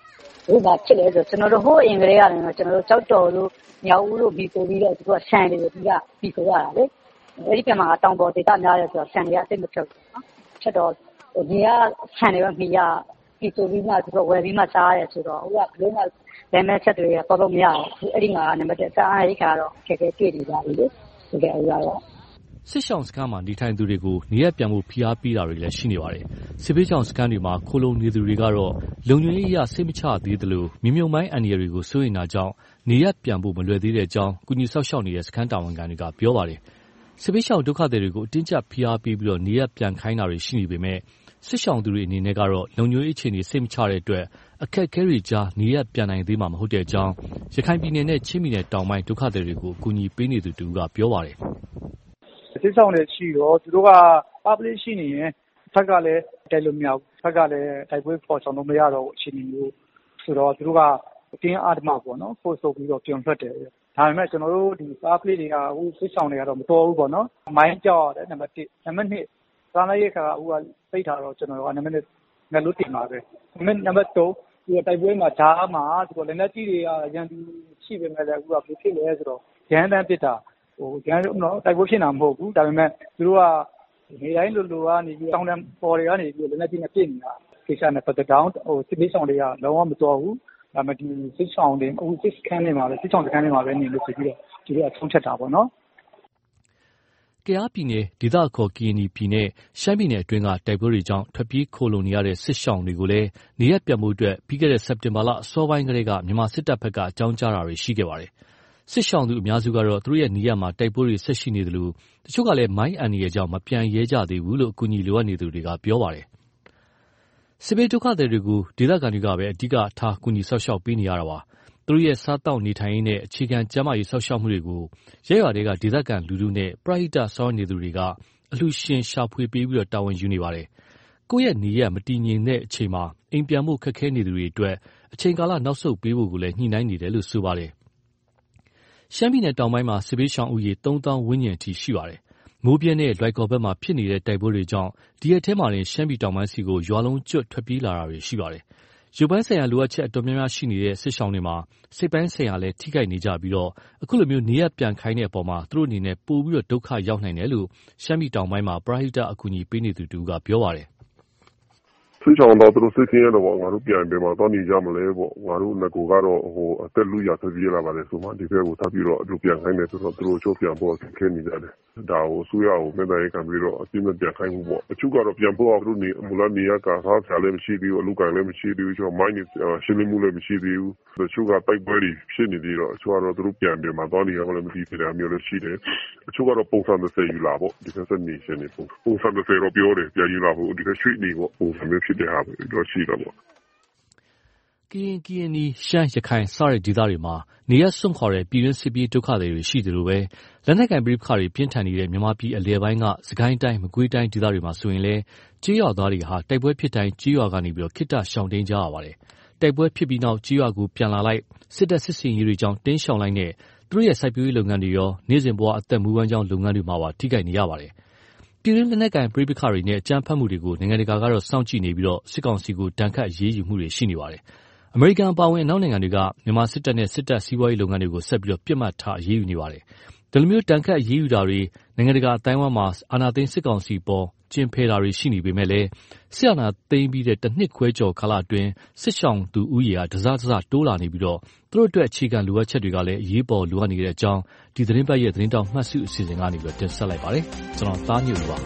တို့ကဖြစ်လဲဆိုကျွန်တော်တို့ဟိုးအင်္ဂလိပ်ကလည်းကျွန်တော်တို့ကြောက်တော်တို့မြောက်ဦးတို့ပြီးပို့ပြီးတော့သူကဆန်တွေကိုပြီးဆိုရတာလေအဲ့ဒီကမှာတောင်ပေါ်ဒေသများရဲဆိုတော့ဆန်တွေကအသိမဖြုတ်ဘူးနော်ဖြစ်တော့ဒီကဆန်တွေကမိရပြီးဆိုပြီးမှသူကဝယ်ပြီးမှစားရတယ်ဆိုတော့ဟိုကဘလုံးကလည်းမဲ့ချက်တွေကပေါ်လို့မရဘူးအဲ့ဒီမှာနံပါတ်1စားအဲ့ဒီကတော့ခက်ခဲတွေ့နေကြပြီလေဒီကအဲ့တော့စစ်ရှောင်စခန်းမှာနေထိုင်သူတွေကိုနေရပ်ပြန်ဖို့ဖိအားပေးတာတွေလည်းရှိနေပါတယ်။စစ်ဘေးရှောင်စခန်းတွေမှာခိုလုံနေသူတွေကတော့လုံခြုံရေးအရစိတ်မချသေးသလိုမြေမြုပ်မိုင်းအန္တရာယ်တွေကိုစိုးရိမ်တာကြောင့်နေရပ်ပြန်ဖို့မလွယ်သေးတဲ့အကြောင်းကုညီဆောက်ရှောက်နေတဲ့စခန်းတာဝန်ခံတွေကပြောပါတယ်။စစ်ဘေးရှောင်ဒုက္ခသည်တွေကိုအတင်းကျပ်ဖိအားပေးပြီးနေရပ်ပြန်ခိုင်းတာတွေရှိနေပေမဲ့စစ်ရှောင်သူတွေအနေနဲ့ကတော့လုံခြုံရေးအခြေအနေစိတ်မချတဲ့အတွက်အခက်အခဲတွေကြားနေရပ်ပြန်နိုင်သေးမှာမဟုတ်တဲ့အကြောင်းရခိုင်ပြည်နယ်နဲ့ချင်းပြည်နယ်တောင်ပိုင်းဒုက္ခသည်တွေကိုအကူအညီပေးနေသူတူကပြောပါတယ်။စစ်ဆောင်တွေရှိတော့သူတို့က public ရှိနေရင်ဖက်ကလည်းတိုက်လို့မရဘူးဖက်ကလည်းတိုက်ပွဲပေါ်ဆောင်လို့မရတော့အခြေအနေမျိုးဆိုတော့သူတို့ကအတင်းအဓမ္မပေါ့နော်ပို့ဆိုပြီးတော့ပြန်ထွက်တယ်ဒါပေမဲ့ကျွန်တော်တို့ဒီ public တွေကအခုစစ်ဆောင်တွေကတော့မတော်ဘူးပေါ့နော်မိုင်းကြောက်ရတယ်နံပါတ်1နံပါတ်2စားလိုက်ရခါအခုကသိထားတော့ကျွန်တော်ကနံပါတ်2ငါလို့တင်ပါပဲနံပါတ်3ဒီတိုက်ပွဲမှာဓာတ်မှာသူကလည်းလက်ကြီးတွေကရန်သူရှိပေမဲ့လည်းအခုကဘယ်ဖြစ်လဲဆိုတော့ရန်တန်းပစ်တာကျန်တော့တိုက်ပွဲဖြစ်တာမဟုတ်ဘူးဒါပေမဲ့သူတို့ကနေတိုင်းလိုကနေပြီးတောင်းတပေါ်တွေကနေပြီးလက်နက်ကြီးနဲ့ပြစ်နေတာကိစ္စနဲ့ပတ်သက်တော့စစ်ပေးဆောင်တွေကလုံးဝမတော်ဘူးဒါပေမဲ့ဒီစစ်ဆောင်တွေအခုစစ်ခန်းတွေမှာပဲစစ်ဆောင်စခန်းတွေမှာပဲနေလို့ဆိုပြီးတော့ဒီကအဆုံးဖြတ်တာပေါ့နော်ကယားပြည်နယ်ဒေသအခေါ်ကရင်ပြည်နယ်ရှမ်းပြည်နယ်အတွင်းကတိုက်ပွဲတွေကြောင့်ထွက်ပြေးခိုလုံနေရတဲ့စစ်ရှောင်တွေကိုလည်းနေရပ်ပြန်ဖို့အတွက်ပြီးခဲ့တဲ့စက်တင်ဘာလအစောပိုင်းကတည်းကမြန်မာစစ်တပ်ဘက်ကအကြောင်းကြားတာတွေရှိခဲ့ပါတယ်။စစ်ရှောင်သူအများစုကတော့သူတို့ရဲ့နေရပ်မှာတိုက်ပွဲတွေဆက်ရှိနေသလိုတချို့ကလည်းမိုင်းအန္တရာယ်ကြောင့်မပြန်ရဲကြသေးဘူးလို့အကူအညီလိုအပ်နေသူတွေကပြောပါတယ်။စစ်ဘေးဒုက္ခသည်တွေကိုဒေသခံတွေကပဲအဓိကထားကူညီဆောက်ရှောက်ပေးနေရတာပါ။သူတို့ရဲ့စားတောက်နေထိုင်ရေးနဲ့အခြေခံကျန်းမာရေးဆောက်ရှောက်မှုတွေကိုရဲရွာတွေကဒေသခံလူထုနဲ့ပရဟိတဆောင်နေသူတွေကအလှူရှင်ရှာဖွေပေးပြီးတာဝန်ယူနေပါတယ်။ကိုယ့်ရဲ့နေရပ်မတည်ငြိမ်တဲ့အချိန်မှာအိမ်ပြန်မှုခက်ခဲနေသူတွေအတွက်အချိန်ကာလနောက်ဆုတ်ပေးဖို့ကိုလည်းညှိနှိုင်းနေတယ်လို့ဆိုပါတယ်။ရှမ်းပြည်နယ်တောင်ပိုင်းမှာစစ်ဘေးရှောင်ဦးရေ3000ဝန်းကျင်အထိရှိပါတယ်။မိုးပြင်းတဲ့လွိုက်ကော်ဘက်မှာဖြစ်နေတဲ့တိုက်ပွဲတွေကြောင့်ဒီရက်ထဲမှာတင်ရှမ်းပြည်တောင်ပိုင်းစီကိုရွာလုံးကျွတ်ထွက်ပြေးလာတာတွေရှိပါတယ်။ရုပ်ပိုင်းဆိုင်ရာလိုအပ်ချက်အတော်များများရှိနေတဲ့စစ်ရှောင်တွေမှာစိတ်ပိုင်းဆိုင်ရာလည်းထိခိုက်နေကြပြီးတော့အခုလိုမျိုးနေရပ်ပြန်ခိုင်းတဲ့အပေါ်မှာသူတို့အနေနဲ့ပို့ပြီးတော့ဒုက္ခရောက်နိုင်တယ်လို့ရှမ်းပြည်တောင်ပိုင်းမှာပရဟိတအကူအညီပေးနေသူတူကပြောပါတယ်စစ်ဆောင်တော့သူတို့စစ်ခင်းရတော့ငါတို့ပြန်ပြန်မှာတော့နေကြမလဲပေါ့ငါတို့ငကိုကတော့အသက်လူရထွက်ပြေးလာပါလေဆိုမှဒီဘက်ကိုထပ်ပြီးတော့အတူပြန်ခိုင်းတယ်ဆိုတော့သူတို့ချိုးပြန်ဖို့ခင်းနေကြတယ်ဒါကိုဆူရအောင်မဲ့တိုင်းခံပြီးတော့အပြင်းနဲ့ပြန်ခိုင်းမှုပေါ့အချို့ကတော့ပြန်ဖို့သူတို့နေမူလနေရကစားချလည်းမရှိသေးဘူးအလူကန်လည်းမရှိသေးဘူးကျွန်တော်မိုင်းနေရှင်းလင်းမှုလည်းမရှိသေးဘူးတချို့ကတိုက်ပွဲတွေဖြစ်နေသေးတော့အချို့ကတော့သူတို့ပြန်ပြန်မှာတော့နေရမလည်းမသိသေးတယ်မျိုးလည်းရှိတယ်အချို့ကတော့ပုံစံ30ယူလာပေါ့ဒီကစနေရှင်နေပုံစံ30တော့ပြောတယ်ပြန်ယူလာဖို့ဒီကရွှေ့နေပေါ့ပုံစံမျိုးဖြစ်တဲ့ဟာပဲတော့ရှိတော့ပေါ့ကရင်နီရှမ်းရခိုင်စတဲ့ဒေသတွေမှာနေရစွန့်ခေါ်တဲ့ပြည်တွင်းစစ်ပြေးဒုက္ခတွေရှိတယ်လို့ပဲလက်နက်ကိုင်ပဋိပက္ခတွေပြင်းထန်နေတဲ့မြန်မာပြည်အလယ်ပိုင်းကစကိုင်းတိုင်းမကွေးတိုင်းဒေသတွေမှာဆိုရင်လည်းကြေးရွာသားတွေဟာတိုက်ပွဲဖြစ်တိုင်းကြေးရွာကနေပြီးတော့ခိတ္တရှောင်တင်းကြရပါတယ်တိုက်ပွဲဖြစ်ပြီးနောက်ကြေးရွာကိုပြန်လာလိုက်စစ်တပ်စစ်စင်ရေးတွေကြောင့်တင်းရှောင်လိုက်နဲ့သူတို့ရဲ့စိုက်ပျိုးရေးလုပ်ငန်းတွေရောနေ့စဉ်ဘဝအသက်မူဝမ်းကြောင်းလုပ်ငန်းတွေမှာပါထိခိုက်နေရပါတယ်ပြည်တွင်းလက်နက်ကိုင်ပဋိပက္ခတွေနဲ့အကြမ်းဖက်မှုတွေကိုနိုင်ငံတကာကတော့စောင့်ကြည့်နေပြီးတော့စစ်ကောင်စီကိုတန်ခတ်အရေးယူမှုတွေရှိနေပါတယ်အမေရိကန်အပါအဝင်အနောက်နိုင်ငံတွေကမြန်မာစစ်တပ်နဲ့စစ်တပ်စီးပွားရေးလုပ်ငန်းတွေကိုဆက်ပြီးတော့ပြစ်မှတ်ထားအရေးယူနေပါတယ်ဒီလိုမျိုးတန်ခတ်အရေးယူတာတွေနိုင်ငံတကာအတိုင်းအဝန်းမှာအာဏာသိမ်းစစ်ကောင်စီပေါ်ကျင်းပတာတွေရှိနေပေမဲ့လည်းစစ်အာဏာသိမ်းပြီးတဲ့တစ်နှစ်ခွဲကျော်ကာလအတွင်းစစ်ရှောင်သူဦးရေကတစတိုးလာနေပြီးတော့သူတို့အတွက်အခြေခံလိုအပ်ချက်တွေကလည်းအရေးပေါ်လိုအပ်နေတဲ့အကြောင်းဒီသတင်းပတ်ရဲ့သတင်းတောက်မှတ်စုအစီအစဉ်ကနေပြီးတင်ဆက်လိုက်ပါတယ်ကျွန်တော်သားညို့ပါ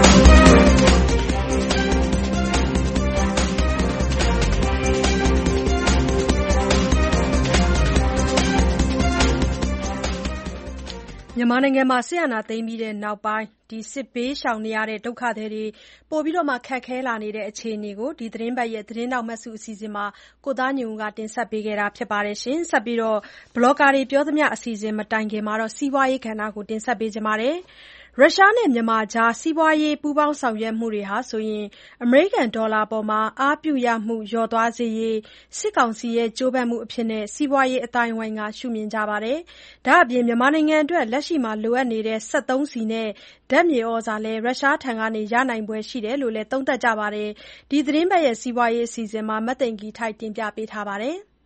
မြန်မာနိုင်ငံမှာစစ်အာဏာသိမ်းပြီးတဲ့နောက်ပိုင်းစစ်ဘေးရှောင်နေရတဲ့ဒုက္ခသည်တွေပိုပြီးတော့မှခက်ခဲလာနေတဲ့အခြေအနေကိုဒီသတင်းပတ်ရဲ့သတင်းတောက်မှတ်စုအစီအစဉ်မှာကိုသားညွန့်ကတင်ဆက်ပေးခဲ့တာဖြစ်ပါတယ်ရှင်ဆက်ပြီးတော့ဘလော့ဂါတွေပြောသမျှအစီအစဉ်မတိုင်ခင်မှာတော့စီးပွားရေးကဏ္ဍကိုတင်ဆက်ပေးကြပါမယ်ရုရှားနဲ့မြန်မာကြားစီးပွားရေးပူးပေါင်းဆောင်ရွက်မှုတွေဟာအမေရိကန်ဒေါ်လာအပေါ်အားပြုရမှုလျော့သွားစေရေးစစ်ကောင်စီရဲ့ကြိုးပမ်းမှုအဖြစ်စီးပွားရေးအသိုင်းအဝိုင်းကရှုမြင်ကြပါတယ်။ဒါ့အပြင်မြန်မာနိုင်ငံအတွက်လက်ရှိလိုအပ်နေတဲ့စက်သုံးဆီနဲ့ဓာတ်မြေဩဇာလည်းရုရှားထံကရနိုင်ဖွယ်ရှိတယ်လို့လည်းသုံးသပ်ကြပါတယ်။ဒီသီတင်းပတ်စီးပွားရေးအစီအစဉ်မှာမသိင်္ဂီထိုက်တင်ပြပေးထားပါတယ်။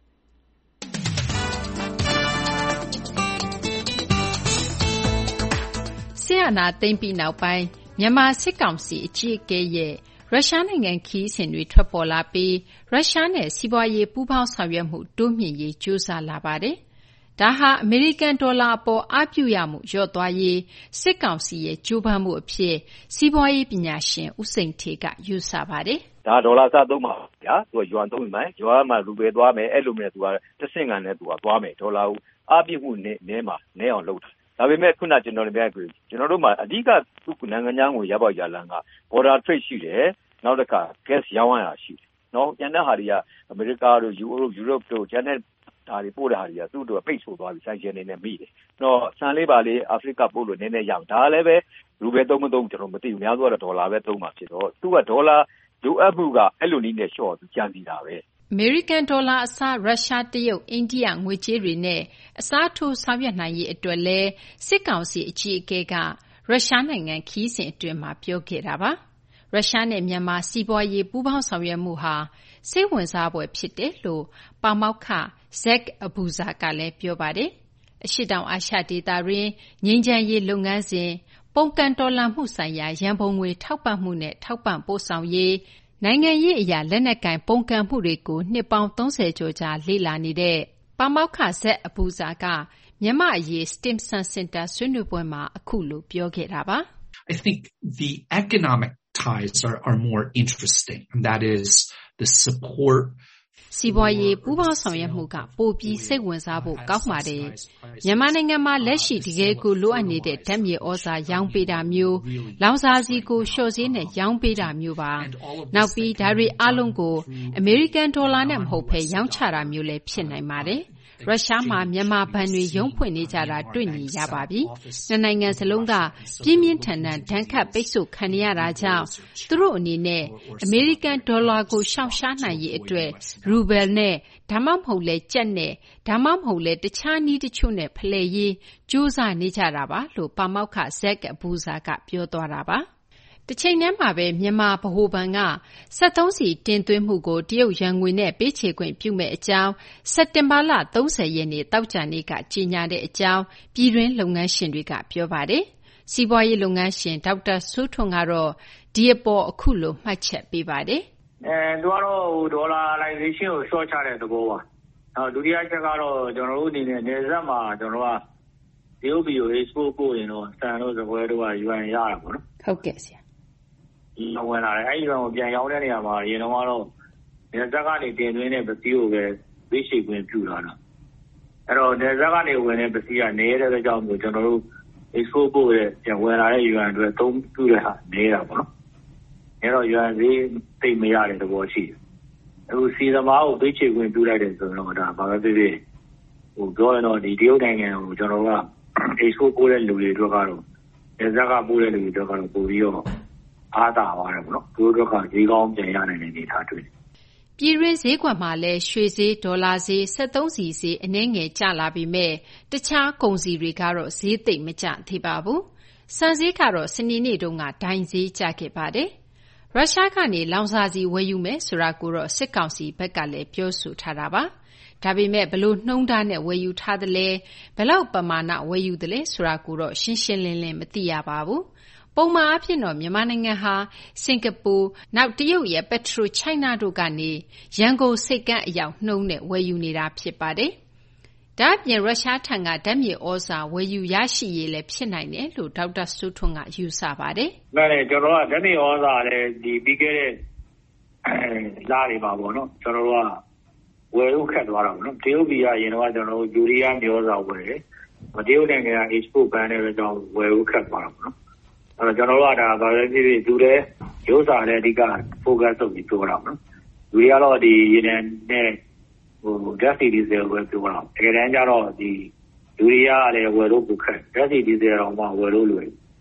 စစ်အာဏာသိမ်းပြီးနောက်ပိုင်းမြန်မာစစ်ကောင်စီအကြီးအကဲရဲ့ရုရှားနိုင်ငံခရီးစဉ်တွေထွက်ပေါ်လာပြီးရုရှားနဲ့စီးပွားရေးပူးပေါင်းဆောင်ရွက်မှုတိုးမြှင့်ရေးကြိုးစားလာပါတယ်။ဒါဟာအမေရိကန်ဒေါ်လာအပေါ်အားပြုရမှုလျော့သွားရေးစစ်ကောင်စီရဲ့ကြိုးပမ်းမှုအဖြစ်စီးပွားရေးပညာရှင်ဦးစိန်ဌေးကယူဆပါတယ်။ဒါဒေါ်လာစသုံးပါဗျာသူကယွမ်သုံးပြီယွမ်မှာရူဘယ်သွားမယ်အဲ့လိုမျိုးသူကတဆင့်ခံနဲ့သူကသွားမယ်ဒေါ်လာကိုအားပြုမှုနဲအောင်လုပ်တာဒါပေမဲ့ခုနကျွန်တော်တို့ပြောကျွန်တော်တို့မှာအဓိကသူ့နိုင်ငံခြားငွေရပေါက်ရလန်က border trade ရှိတယ်နောက်တစ်ခါ gas ရောင်းရတာရှိတယ်နော်ကျန်တဲ့ဟာတွေကအမေရိကတို့ယူရိုပတို့ကျန်တဲ့ဒါတွေပို့တဲ့ဟာတွေကသူ့တို့ပိတ်ဆို့သွားပြီဆိုင်ရှင်နေနဲ့မိတယ်နော်ဆန်လေးပါလေးအာဖရိကပို့လို့နည်းနည်းရအောင်ဒါလည်းပဲရူဘယ်သုံးမသုံးကျွန်တော်မသိဘူးများသောတော့ဒေါ်လာပဲသုံးမှာဖြစ်တော့သူကဒေါ်လာလိုအပ်မှုကအဲ့လိုနည်းနဲ့လျှော့သူကြံစီတာပဲအမေရိကန်ဒေါ်လာအစားရုရှားတရုတ်အိန္ဒိယငွေကြေးတွေနဲ့အစားထိုးဆောင်ရွက်နိုင်ရေးအတွက်လည်းစစ်ကောင်စီအကြီးအကဲကရုရှားနိုင်ငံခရီးစဉ်အတွင်းမှာပြောခဲ့တာပါရုရှားနဲ့မြန်မာစီးပွားရေးပူးပေါင်းဆောင်ရွက်မှုဟာစိတ်ဝင်စားဖွယ်ဖြစ်တယ်လို့ပါမောက္ခ Zach Abuza ကလည်းပြောပါတယ်အရှေ့တောင်အာရှဒေသတွင်းငြိမ်းချမ်းရေးလုပ်ငန်းစဉ်ပုန်ကန်တော်လှန်မှုဆိုင်ရာရန်ပုံငွေထောက်ပံ့မှုနဲ့ထောက်ပံ့ပို့ဆောင်ရေးနိုင်ငံရေးအရာလက်နက်ကိုင်ပုန်ကန်မှုတွေကိုနှစ်ပေါင်း30ကျော်ကြာလေ့လာနေတဲ့ပါမောက္ခ Zach Abuza ကမြန်မာ့အရေး Stimson Center ဆွေးနွေးပွဲမှာအခုလိုပြောခဲ့တာပါ I think the economic ties are more interesting and that is the support စီးပွားရေးပူးပေါင်းဆောင်ရွက်မှုကပိုပြီးစိတ်ဝင်စားဖို့ကောင်းပါတယ်။မြန်မာနိုင်ငံမှာလက်ရှိတကယ်ကိုလိုအပ်နေတဲ့ဓာတ်မြေဩဇာရောင်းပေးတာမျိုးလောင်စာဆီကိုလျှော့ဈေးနဲ့ရောင်းပေးတာမျိုးပါ။နောက်ပြီးဒါတွေအားလုံးကိုအမေရိကန်ဒေါ်လာနဲ့မဟုတ်ဘဲရောင်းချတာမျိုးလည်းဖြစ်နိုင်ပါတယ်။ရုရှားမှာမြန်မာဘဏ်တွေရုံးဖွင့်နေကြတာတွေ့နေရပါပြီ။နှစ်နိုင်ငံစလုံးကပြင်းပြင်းထန်ထန်ဒဏ်ခတ်ပိတ်ဆို့ခံရတာကြောင့်သူတို့အနေနဲ့အမေရိကန်ဒေါ်လာကိုရှောင်ရှားနိုင်ရေးအတွက်ရူဘယ်နဲ့ဒါမှမဟုတ်လဲကျပ်နဲ့ဒါမှမဟုတ်လဲတခြားနည်းတချို့နဲ့ဖလှယ်ရေးကြိုးစားနေကြတာပါလို့ပါမောက္ခ Zach Abuza ကပြောသွားတာပါတချိန်တည်းမှာပဲမြန်မာဗဟိုဘဏ်က73စီတင်သွင်းမှုကိုတရုတ်ယွမ်ငွေနဲ့ပေးချေခွင့်ပြုမဲ့အကြောင်းစက်တင်ဘာလ30ရက်နေ့တောက်ကြနေ့ကကြေညာတဲ့အကြောင်းပြည်တွင်းလုပ်ငန်းရှင်တွေကပြောပါတယ်။စီးပွားရေးလုပ်ငန်းရှင်ဒေါက်တာစိုးထွန်းကတော့ဒီအပေါ်အခုလိုမှတ်ချက်ပေးပါတယ်။သူကတော့ဒေါ်လာ alization ကို short ချတဲ့သဘောပါ။ဒုတိယချက်ကတော့ကျွန်တော်တို့အနေနဲ့နေဆက်မှာကျွန်တော်ကတရုတ်ပြည်ကို export ပို့ရင်တော့ဆန်တို့စပွဲတို့ကယွမ်ရတာပေါ့နော်။ဟုတ်ကဲ့ဆရာ။ဝင်လာတယ်အဲ့ဒီကောင်ကိုပြန်ရောင်းတဲ့နေရာမှာရေတော့ကတော့နေဆက်ကနေတင်သွင်းတဲ့ပစ္စည်းကိုပဲပေးချေခွင့်ပြုလာတာအဲ့တော့နေဆက်ကနေဝင်တဲ့ပစ္စည်းကနေတဲ့ကြောင့်ကျွန်တော်တို့ export ပို့ရဲ့ပြန်ဝင်လာတဲ့ယူအန်တွေသုံးပြုတဲ့ဟာနေတာပေါ့နော်အဲ့တော့ယူအန်ဈေးသိမရတဲ့သဘောရှိတယ်အခုစီသမားကိုပေးချေခွင့်ပြုလိုက်တယ်ဆိုတော့ဒါဘာပဲဖြစ်ဖြစ်ဟိုပြောရင်တော့ဒီတရုတ်နိုင်ငံကိုကျွန်တော်က export ပို့တဲ့လူတွေတို့ကတော့နေဆက်ကပို့တဲ့လူတွေတို့ကတော့ပို့ပြီးတော့အားသာပါတယ်ပေါ့နော်သူတို့ကဈေးကောင်းပြန်ရနိုင်တဲ့အနေအထားတွေ့တယ်ပြည်တွင်းဈေးကွက်မှာလည်းရွှေဈေးဒေါ်လာဈေး73စီဈေးအနည်းငယ်ကျလာပြီးမဲ့တခြားကုန်စည်တွေကတော့ဈေးသိပ်မကျသေးပါဘူးစံဈေးကတော့စနေနေ့တုန်းကဒိုင်ဈေးကျခဲ့ပါတယ်ရုရှားကနေလောင်စာဆီဝယ်ယူမယ်ဆိုတာကိုတော့စစ်ကောင်စီဘက်ကလည်းပြောဆိုထားတာပါဒါပေမဲ့ဘလို့နှုံးထားနဲ့ဝယ်ယူထားသလဲဘလောက်ပမာဏဝယ်ယူသလဲဆိုတာကိုတော့ရှင်းရှင်းလင်းလင်းမသိရပါဘူးပုံမှန်အားဖြင့်တော့မြန်မာနိုင်ငံဟာစင်ကာပူနောက်တရုတ်ရဲ့ပက်ထရိုချိုင်းနာတို့ကနေရန်ကုန်စိတ်ကမ်းအရောက်နှုံးနဲ့ဝယ်ယူနေတာဖြစ်ပါတယ်။ဒါ့အပြင်ရုရှားထံကဓာတ်မြေဩဇာဝယ်ယူရရှိရေးလည်းဖြစ်နိုင်တယ်လို့ဒေါက်တာစိုးထွန်းကယူဆပါတယ်။မှန်တယ်ကျွန်တော်ကဓာတ်မြေဩဇာလည်းဒီပြီးခဲ့တဲ့လတွေပါပေါ့နော်ကျွန်တော်တို့ကဝယ်လို့ခက်သွားတာပေါ့နော်တရုတ်ပြည်ကရင်တော့ကျွန်တော်တို့ယူရီးယားမြေဩဇာဝယ်တယ်။တရုတ်နိုင်ငံက export ban နဲ့ပဲကျွန်တော်ဝယ်လို့ခက်သွားတာပေါ့နော်အဲ့တော့ကျွန်တော်တို့ကဒါဗာလဲဖြစ်ဖြစ်သူလည်းရုပ်စာနဲ့အဓိက focus လုပ်ပြီးပြောတာပေါ့နော်လူတွေကတော့ဒီရေနံနဲ့ဟို gas diesel ပဲပြောတာတကယ်တမ်းကျတော့ဒီလူတွေကလည်းဝယ်လို့ပုခက် gas diesel တော့မှဝယ်လို့လွယ်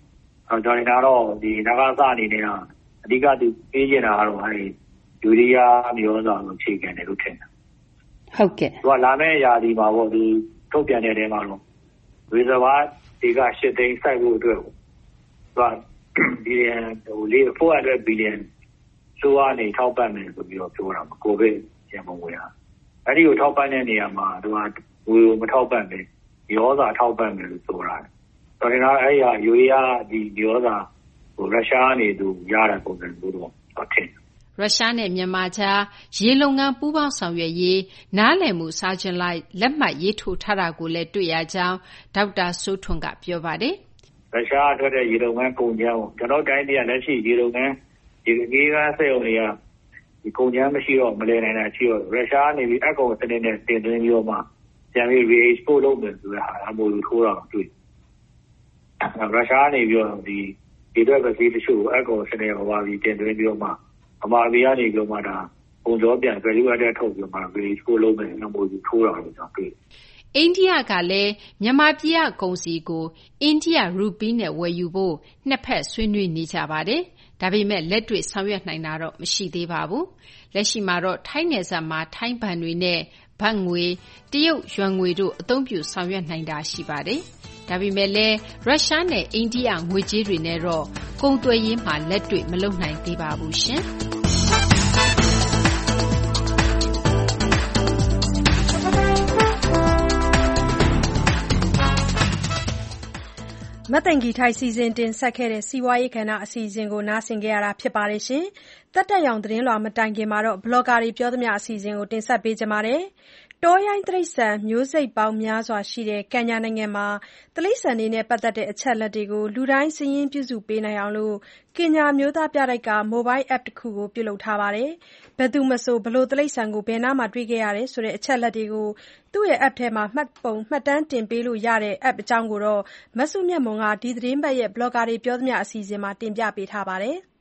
ကျွန်တော်ကတော့ဒီနဂါစအနေနဲ့အဓိကသူပေးချင်တာကတော့ယူရီးယားမျိုးစားကိုအခြေခံတယ်လို့ထင်တယ်ဟုတ်ကဲ့သူကလာမယ့်ရာသီမှာပေါ့ဒီထုတ်ပြန်တဲ့တဲမှာတော့ရီဇာဗာဒီက8သိန်းစိုက်ဖို့အတွက်သူကဘီလီယံ400 ဘီလီယံဆိုအနေထောက်ပံ့မယ်ဆိုပြီးတော့ပြောတာမှာကိုဗစ်ရန်ပုံငွေဟာအဲ့ဒီကိုထောက်ပံ့တဲ့နေရာမှာသူကငွေကိုမထောက်ပံ့ပဲရောစာထောက်ပံ့မယ်လို့ဆိုတာတော်တယ်နော်အဲ့ဒီယူရီးယားဒီရောစာရုရှားကနေသူရတဲ့ပုံစံမျိုးတော့ထင်ရုရှားနဲ့မြန်မာကြားရေလုပ်ငန်းပူးပေါင်းဆောင်ရွက်ရေးနားလည်မှုစာချုပ်လိုက်လက်မှတ်ရေးထိုးထားတာကိုလည်းတွေ့ရကြောင်းဒေါက်တာစိုးထွန်းကပြောပါတယ်ရုရှားထွက်တဲ့ရေလုပ်ငန်းကုန်ကြမ်းကိုကျွန်တော်တိုင်းပြည်ကလက်ရှိရေလုပ်ငန်းဒီကိန်းကစက်ရုံတွေကဒီကုန်ကြမ်းမရှိတော့မလဲနိုင်တာရှိတော့ရုရှားနေပြီးအကောင်စနစ်နဲ့တင်သွင်းပြီးတော့မှပြန်ပြီး re-export လုပ်မယ်ဆိုတဲ့ဟာအမိုးထိုးတာတွေ့ရုရှားနေပြီးတော့ဒီတော့ပဲဒီတချို့အကောင်စနစ်ဟောပါပြီးတင်သွင်းပြီးတော့မှအမာဗီကနေပြီးတော့မှဒါပုံကြောပြန် value added ထုတ်ပြီးမှ re-export လုပ်မယ်အမိုးထိုးတာလို့ကျွန်တော်တွေ့အိန္ဒိယကလည်းမြန်မာပြည်ကကုန်စည်ကိုအိန္ဒိယရူပီးနဲ့ဝယ်ယူဖို့နှစ်ဖက်ဆွေးနွေးနေကြပါတယ်။ဒါပေမဲ့လက်တွေ့ဆောင်ရွက်နိုင်တာတော့မရှိသေးပါဘူး။လက်ရှိမှာတော့ထိုင်းနယ်စပ်မှာထိုင်းဘဏ်တွေနဲ့ဘတ်ငွေတရုတ်ယွမ်ငွေတို့အသုံးပြုဆောင်ရွက်နိုင်တာရှိပါတယ်။ဒါပေမဲ့လည်းရုရှားနဲ့အိန္ဒိယငွေကြေးတွေနဲ့တော့ကုန်သွယ်ရေးမှာလက်တွေ့မလုပ်နိုင်သေးပါဘူးရှင်။မသိင်္ဂီထိုက်စီစဉ်တင်ဆက်ခဲ့တဲ့စီးပွားရေးကဏ္ဍအစီအစဉ်ကိုနားဆင်ကြရတာဖြစ်ပါတယ်ရှင်။သက်တက်ရောင်သတင်းလွှာမတိုင်ခင်မှာတော့ဘလော့ဂါတွေပြောသမျှအစီအစဉ်ကိုတင်ဆက်ပေးကြပါမယ်။တောရိုင်းတိရစ္ဆာန်မျိုးစိတ်ပေါင်းများစွာရှိတဲ့ကင်ညာနိုင်ငံမှာတိရစ္ဆာန်တွေနဲ့ပတ်သက်တဲ့အချက်အလက်တွေကိုလူတိုင်းစာရင်းပြုစုပေးနိုင်အောင်ကင်ညာမျိုးသားပြတိုက်ကမိုဘိုင်း app တစ်ခုကိုပြုလုပ်ထားပါတယ်။ဘယ်သူမဆိုဘယ်လိုတိရစ္ဆာန်ကိုဘယ်နားမှာတွေ့ခဲ့ရတယ်ဆိုတဲ့အချက်အလက်တွေကိုသူ့ရဲ့ app ထဲမှာမှတ်တမ်းတင်ပေးလို့ရတဲ့ app အကြောင်းကိုတော့မစုမြတ်မွန်ကဒီသတင်းပတ်ရဲ့ဘလော့ဂါတွေပြောသမျှအစီအစဉ်မှာတင်ပြပေးထားပါတယ်။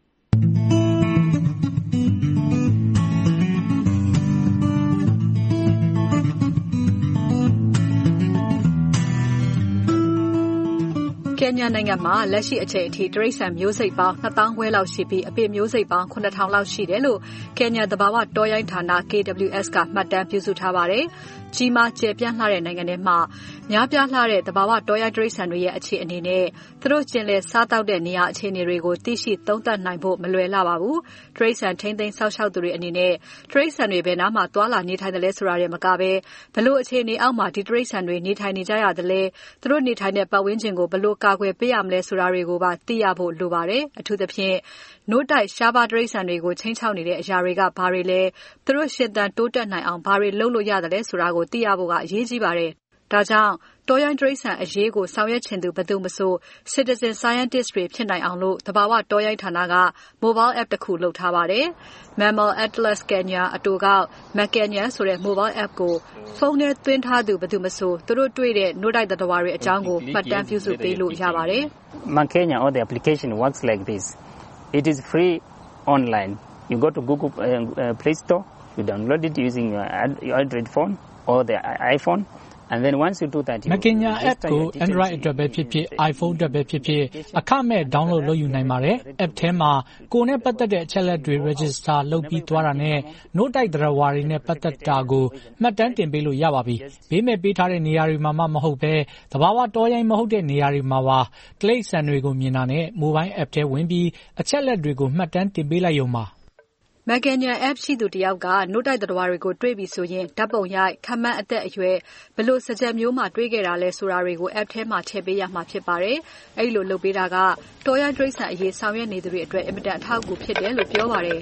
ကင်ညာနိုင်ငံမှာလက်ရှိအချိန်အထိတိရစ္ဆာန်မျိုးစိတ်ပေါင်း2,000 ခွဲလောက်ရှိပြီးအပင်မျိုးစိတ်ပေါင်း 9,000 လောက်ရှိတယ်လို့ကင်ညာသဘာဝတောရိုင်းဌာန KWS ကမှတ်တမ်းပြုစုထားပါတယ်။ကြီးမားကျယ်ပြန့်လှတဲ့နိုင်ငံထဲမှာများပြားလှတဲ့သဘာဝတောရိုင်းတိရစ္ဆာန်တွေရဲ့အခြေအနေနဲ့သူတို့ကျင်လည်စားတောက်တဲ့နေရာအခြေအနေတွေကိုသိရှိသုံးသပ်နိုင်ဖို့မလွယ်လှပါဘူး။တိရစ္ဆာန်ထိန်းသိမ်းစောင့်ရှောက်သူတွေအနေနဲ့တိရစ္ဆာန်တွေဘယ်နားမှာသွာလာနေထိုင်တယ်လဲဆိုတာတွေမကဘဲဘလို့အခြေအနေအောက်မှာဒီတိရစ္ဆာန်တွေနေထိုင်နေကြရတယ်လဲသူတို့နေထိုင်တဲ့ပတ်ဝန်းကျင်ကိုဘလို့ကာကွယ်ပေးရမလဲဆိုတာတွေကိုပါသိရဖို့လိုပါတယ်။အထူးသဖြင့်နို့တိုက်ရှားပါးတိရစ္ဆာန်တွေကိုချိန်ချောက်နေတဲ့အရာတွေကဘာတွေလဲသူတို့ရှင်သန်တိုးတက်နိုင်အောင်ဘာတွေလုပ်လို့ရတယ်လဲဆိုတာကိုသိရဖို့ကအရေးကြီးပါတယ်။ဒါကြောင့်တောရိုင်းတိရစ္ဆာန်အရေးကိုဆောင်ရွက်ချင်သူဘယ်သူမဆို citizen scientist တွေဖြစ်နိုင်အောင်လို့သဘာဝတောရိုင်းဌာနက mobile app တစ်ခုလုပ်ထားပါတယ်။ Mammal Atlas Kenya အတူကောက် Macanya ဆိုတဲ့ mobile app ကိုဖုန်းထဲသွင်းထားသူဘယ်သူမဆိုသူတို့တွေ့တဲ့နို့တိုက်သတ္တဝါတွေအကြောင်းကိုမှတ်တမ်းပြုစုပေးလို့ရပါတယ်။ Macanya or the application works like this. It is free online. You go to Google Play Store, you download it using your Android phone or the iPhone.And then once you do that, Macanya app ကို Android အတွက်ပဲဖြစ်ဖြစ် iPhone အတွက်ပဲဖြစ်ဖြစ်အခမဲ့ download လုပ်ယူနိုင်ပါတယ်။ app ထဲမှာကိုယ်နဲ့ပတ်သက်တဲ့အချက်အလက်တွေ register လုပ်ပြီးသွားတာနဲ့နို့တိုက်သတ္တဝါတွေနဲ့ပတ်သက်တာကိုမှတ်တမ်းတင်ပေးလို့ရပါပြီ။ဘေးမဲ့ပေးထားတဲ့နေရာတွေမှာမှမဟုတ်ဘဲသဘာဝတောရိုင်းမဟုတ်တဲ့နေရာတွေမှာပါတိရစ္ဆာန်တွေကိုမြင်တာနဲ့ mobile app ထဲဝင်ပြီးအချက်အလက်တွေကိုမှတ်တမ်းတင်ပေးလိုက်ရုံပါ။ Macanya app ရှိသူတယောက်ကနို့တိုက်သတ္တဝါတွေကိုတွေ့ပြီဆိုရင်ဓာတ်ပုံရိုက်ခန့်မှန်းအသက်အရွယ်ဘလို့စကြက်မျိုးမှာတွေ့ခဲ့တာလဲဆိုတာတွေကို app ထဲမှာထည့်ပေးရမှာဖြစ်ပါတယ်။အဲဒီလိုလုပ်ပေးတာကတောရိုင်းတိရစ္ဆာန်အရေးဆောင်ရွက်နေသူတွေအတွက်အင်မတန်အထောက်အကူဖြစ်တယ်လို့ပြောပါတယ်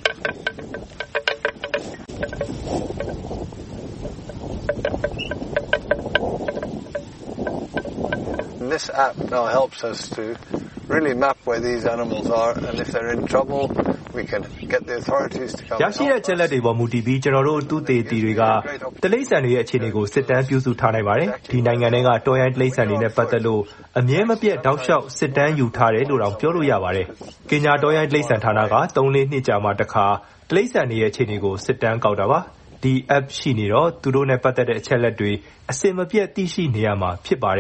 ။ This app now helps us to really map where these animals are and if they're in trouble.We can get the authorities to come. ရရှိတဲ့ချက်လက်တွေပေါ်မူတည်ပြီးကျွန်တော်တို့သူတေတီတွေကတိရစ္ဆာန်တွေရဲ့အခြေအနေကိုစစ်တမ်းပြုစုထားနိုင်ပါတယ်။ဒီနိုင်ငံတွေကတောရိုင်းတိရစ္ဆာန်တွေနဲ့ပတ်သက်လို့အမြဲမပြတ်တောက်လျှောက်စစ်တမ်းယူထားတယ်လို့တောင်ပြောလို့ရပါတယ်။ကင်ညာတောရိုင်းတိရစ္ဆာန်ဌာနက3-4နှစ်ကြာမှတစ်ခါတိရစ္ဆာန်တွေရဲ့အခြေအနေကိုစစ်တမ်းကောက်တာပါ။ဒီ app ရှိနေတော့သူတို့နဲ့ပတ်သက်တဲ့အချက်လက်တွေအစင်မပြတ်သိရှိနေရမှာဖြစ်ပါတယ်။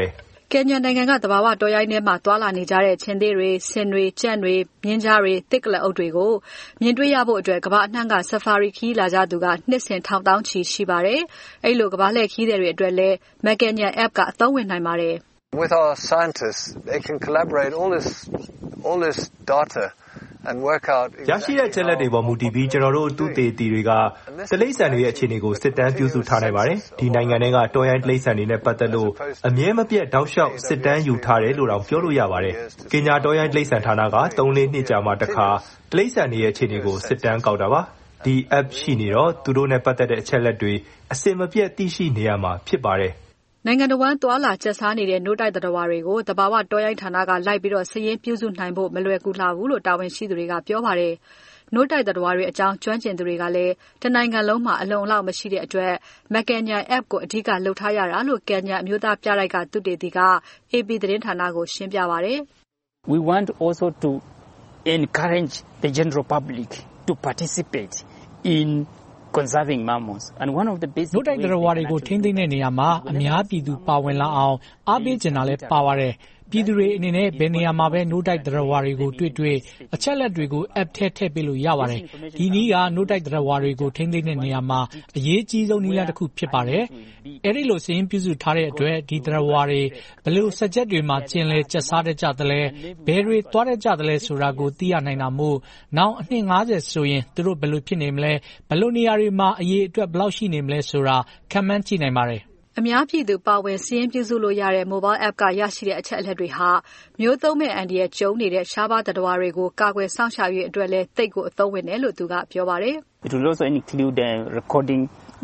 ကင်ညာနိုင်ငံကသဘာဝတောရိုင်းထဲမှာတွာလာနေကြတဲ့ချင်းသေးတွေ၊ဆင်တွေ၊ကြံ့တွေ၊မြင်းကြားတွေ၊သစ်ကလအုပ်တွေကိုမြင်တွေ့ရဖို့အတွက်ကမ္ဘာအနှံ့က Safari ခရီးလာကြသူကနှစ်စဉ်ထောင်သောင်းချီရှိပါတယ်။အဲ့လိုကမ္ဘာလှည့်ခရီးသည်တွေအတွက်လည်း Macanya app ကအသုံးဝင်နိုင်ပါတယ်။ With our scientists, they can collaborate all this data and work out ရရှိတဲ့ချက်လက်တွေပေါ်မူတည်ပြီးကျွန်တော်တို့သူတေတီတွေကတိရစ္ဆာန်တွေရဲ့အခြေအနေကိုစစ်တမ်းပြုစုထားနိုင်ပါတယ်။ဒီနိုင်ငံတွေကတော်ရိုင်းတိရစ္ဆာန်တွေနဲ့ပတ်သက်လို့အမြဲမပြတ်တောက်လျှောက်စစ်တမ်းယူထားတယ်လို့တောင်ပြောလို့ရပါတယ်။ကင်ညာတော်ရိုင်းတိရစ္ဆာန်ဌာနက3-4နှစ်ကြာမှတစ်ခါတိရစ္ဆာန်တွေရဲ့အခြေအနေကိုစစ်တမ်းကောက်တာပါ။ဒီ app ရှိနေတော့သူတို့နဲ့ပတ်သက်တဲ့အချက်လက်တွေအစင်မပြတ်သိရှိနေရမှာဖြစ်ပါတယ်။နိုင်ငံတော်ဝန်သွားလာကျက်စားနေတဲ့နို့တိုက်သတ္တဝါတွေကိုသဘာဝတောရိုင်းဌာနကလိုက်ပြီးစာရင်းပြုစုနိုင်ဖို့မလွယ်ကူလှဘူးလို့တာဝန်ရှိသူတွေကပြောပါတယ်။နို့တိုက်သတ္တဝါတွေအကြောင်းကျွမ်းကျင်သူတွေကလည်းတနိုင်ငံလုံးမှာအလုံအလောက်မရှိတဲ့အတွက် Macanya app ကိုအဓိကလုပ်ထားရတာလို့ကင်ညာအမျိုးသားပြတိုက်ကသုတေသီက AP သတင်းဌာနကိုရှင်းပြပါတယ်။ We want also to encourage the general public to participate in conserving mammals and one of the basic နို့တိုက်သတ္တဝါတွေကိုထိန်းသိမ်းတဲ့နေရာမှာအများပြည်သူပါဝင်လာအောင်အားပေးချင်တာလည်းပါပါတယ်။ပြည်သူတွေအနေနဲ့ဘယ်နေရာမှာပဲနို့တိုက်သတ္တဝါတွေကိုတွေ့အချက်လက်တွေကို app ထဲထည့်ပေးလို့ရပါတယ်။ဒီနည်းကနို့တိုက်သတ္တဝါတွေကိုထိန်းသိမ်းတဲ့နေရာမှာအရေးကြီးဆုံးနည်းလမ်းတစ်ခုဖြစ်ပါတယ်။အဲဒီလိုစာရင်းပြုစုထားတဲ့အတွက်ဒီသတ္တဝါတွေဘယ်လိုစကြက်တွေမှာကျင်လည်ကျက်စားတတ်ကြသလဲဘယ်တွေသွားတတ်ကြသလဲဆိုတာကိုသိရနိုင်တာမို့နောက်အနှစ်50ဆိုရင်သူတို့ဘယ်လိုဖြစ်နေမလဲဘယ်လိုနေရာတွေမှာအရေးအတွက်ဘယ်လောက်ရှိနေမလဲဆိုတာခန့်မှန်းကြည့်နိုင်ပါတယ်။အများပြည်သူပါဝင်စာရင်းပြုစုလို့ရတဲ့ mobile app ကရရှိတဲ့အချက်အလက်တွေဟာမျိုးသုံးမဲ့အန္တရာယ်ကြုံနေတဲ့ရှားပါးသတ္တဝါတွေကိုကာကွယ်စောင့်ရှောက်ရေးအတွက်လည်းသိပ်ကိုအသုံးဝင်တယ်လို့သူကပြောပါတယ်။ It will also include recording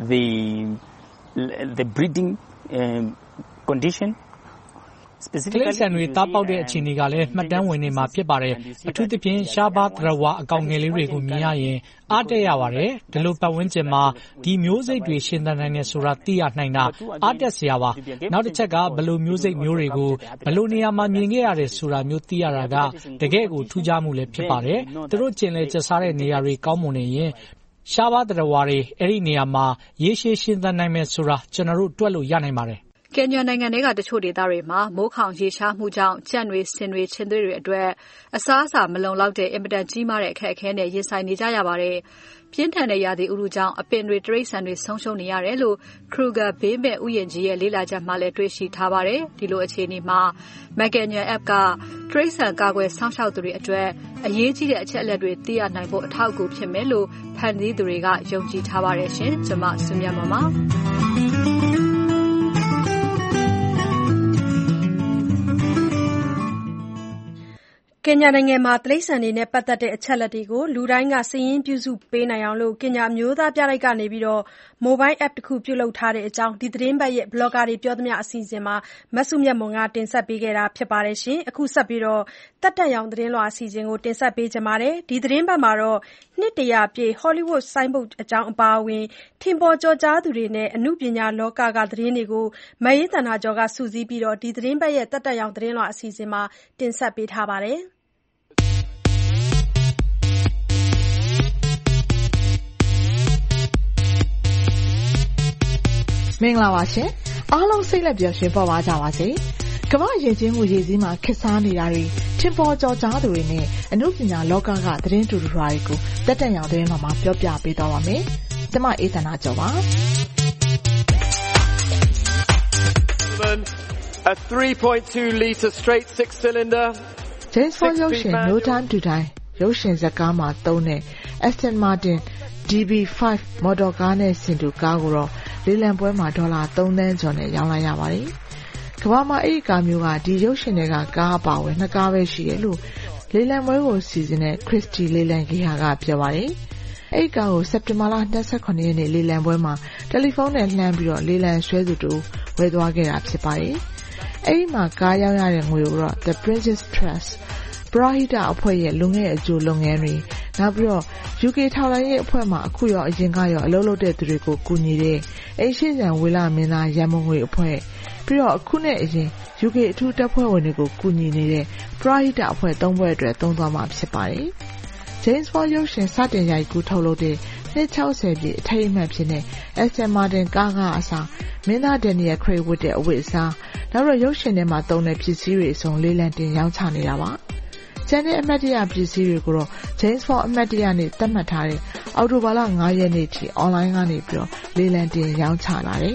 the breeding condition တိရစ္ဆာန်တွေသားပေါက်တဲ့အခြေအနေကလည်းမှတ်တမ်းဝင်နေမှာဖြစ်ပါတယ်။အထူးသဖြင့်ရှားပါးသတ္တဝါအကောင်ငယ်လေးတွေကိုမြင်ရရင်အားတက်ရပါတယ်။ဒီလိုပတ်ဝန်းကျင်မှာဒီမျိုးစိတ်တွေရှင်သန်နိုင်တယ်ဆိုတာသိရနိုင်တာအားတက်စရာပါ။နောက်တစ်ချက်ကဘယ်လိုမျိုးစိတ်မျိုးတွေကိုဘယ်လိုနေရာမှာမြင်ခဲ့ရတယ်ဆိုတာမျိုးသိရတာကတကယ့်ကိုထူးခြားမှုလည်းဖြစ်ပါတယ်။သူတို့ကျင်လည်ကျက်စားတဲ့နေရာတွေကောင်းမွန်နေရင်ရှားပါးသတ္တဝါတွေအဲ့ဒီနေရာမှာရေရှည်ရှင်သန်နိုင်မယ်ဆိုတာကျွန်တော်တို့တွက်လို့ရနိုင်ပါတယ်ကင်ညာနိုင်ငံထဲကတချို့ဒေသတွေမှာမိုးခေါင်ရေရှားမှုကြောင့်ကြံ့တွေဆင်တွေချင်းသွေးတွေအတွက်အစားအစာမလုံလောက်တဲ့အင်မတန်ကြီးမားတဲ့အခက်အခဲနဲ့ရင်ဆိုင်နေကြရပါတယ်။ပြင်းထန်တဲ့ရာသီဥတုကြောင့်အပင်တွေတိရစ္ဆာန်တွေဆုံးရှုံးနေရတယ်လို့ Kruger ဘေးမဲ့ဥယျာဉ်ကြီးရဲ့လေ့လာချက်မှလည်းတွေ့ရှိထားပါတယ်။ဒီလိုအခြေအနေမှာ Macanya app ကတိရစ္ဆာန်ကာကွယ်စောင့်ရှောက်သူတွေအတွက်အရေးကြီးတဲ့အချက်အလက်တွေသိရနိုင်ဖို့အထောက်အကူဖြစ်မယ်လို့ဖန်တီးသူတွေကယုံကြည်ထားပါတယ်ရှင်။ကျွန်မစုမြတ်မပါကင်ညာနိုင်ငံမှာတိရစ္ဆာန်တွေနဲ့ပတ်သက်တဲ့အချက်အလက်တွေကိုလူတိုင်းကစာရင်းပြုစုပေးနိုင်အောင်ကင်ညာအမျိုးသားပြတိုက်ကနေမိုဘိုင်း app တစ်ခုပြုလုပ်ထားတဲ့အကြောင်းဒီသတင်းပတ်ရဲ့ blogger တွေပြောသမျှအစီအစဉ်မှာမစုမြတ်မွန်ကတင်ဆက်ပေးခဲ့တာဖြစ်ပါတယ်။အခုဆက်ပြီးတက်တက်ရောင်သတင်းလွှာအစီအစဉ်ကိုတင်ဆက်ပေးကြပါမယ်။ဒီသတင်းပတ်မှာနှစ်100ပြည့် Hollywood ဆိုင်းဘုတ်အကြောင်းအပါအဝင်ထင်ပေါ်ကျော်ကြားသူတွေနဲ့အနုပညာလောကကသတင်းတွေကိုမအေးသန္တာကျော်ကစုစည်းပြီးဒီသတင်းပတ်ရဲ့တက်တက်ရောင်သတင်းလွှာအစီအစဉ်မှာတင်ဆက်ပေးထားပါတယ်။မင်္ဂလာပါရှင်အားလုံးစိတ်လက်ပျော်ရွှင်ပေါ်ပါကြပါစေကမ္ဘာရင်ချင်းမှုရည်စည်းမှာခက်စားနေတာတွေထင်ပေါ်ကျော်ကြားသူတွေနဲ့အနုပညာလောကကသတင်းတူတူတွေကိုတက်တက်ရောင်သတင်းမှာပြောပြပေးသွားပါမယ်ကျွန်မအေးသန္တာကျော်ပါ A 3.2 litre straight 6-cylinder James Bond ရုပ်ရှင် No Time to Die ရုပ်ရှင်ဇာတ်ကားမှာသုံးတဲ့ Aston Martin DB5 မော်တော်ကားနဲ့ဆင်တူကားကိုတော့လေလံပွဲမှာဒေါ်လာ3သန်းကျော်နဲ့ရောင်းလိုက်ရပါတယ်။ကမ္ဘာမှာအဲ့ဒီကားမျိုးကဒီရုပ်ရှင်တွေကကားအပါဝင်နှစ်ကားပဲရှိတယ်လို့လေလံပွဲကိုစီစဉ်တဲ့ Christy လေလံကြီးဟာကပြောပါတယ်။အဲ့ဒီကားကိုစက်တင်ဘာလ28ရက်နေ့လေလံပွဲမှာတယ်လီဖုန်းနဲ့လှမ်းပြီးလေလံဆွဲသူတို့ဝယ်သွားခဲ့တာဖြစ်ပါတယ်။အဲ့ဒီမှာကားရောင်းရတဲ့ငွေကိုတော့ The Princess Trust ပရာဟိတအဖွဲ့ရဲ့လုံငယ်အကျိုးလုပ်ငန်းတွေနောက်ပြီးUK ထောက်လှမ်းရေးအဖွဲ့မှာအခုရောအရင်ကရောအလုပ်လုပ်တဲ့သူတွေကိုကူညီတဲ့အိမ်ရှိစံဝေလာမင်းသားရမုံငွေအဖွဲ့ပြီးတော့အခုနဲ့အရင် UK အထူးတပ်ဖွဲ့ဝင်တွေကိုကူညီနေတဲ့ပရာဟိတအဖွဲ့၃ဖွဲ့အတွက်သုံးသွားမှာဖြစ်ပါတယ်။ James Bond ရုပ်ရှင်စတင်ရိုက်ကူးထုတ်လုပ်တဲ့60ပြည့်အထိမ်းအမှတ်ဖြစ်တဲ့ Aston Martin ကားကအစားမင်းသား Daniel Craig ဝတ်တဲ့အဝတ်အစားနောက်တော့ရုပ်ရှင်ထဲမှာသုံးတဲ့ပစ္စည်းတွေအစုံလေးလံတင်ရောင်းချနေတာပါကျန်တဲ့အမှတ်တရပစ္စည်းတွေကိုတော့ James Bond အမှတ်တရနေ့သတ်မှတ်ထားတဲ့အောက်တိုဘာလ 5 ရက်နေ့ထိ online ကနေပြီးတော့လေးလံတင်ရောင်းချလာတယ်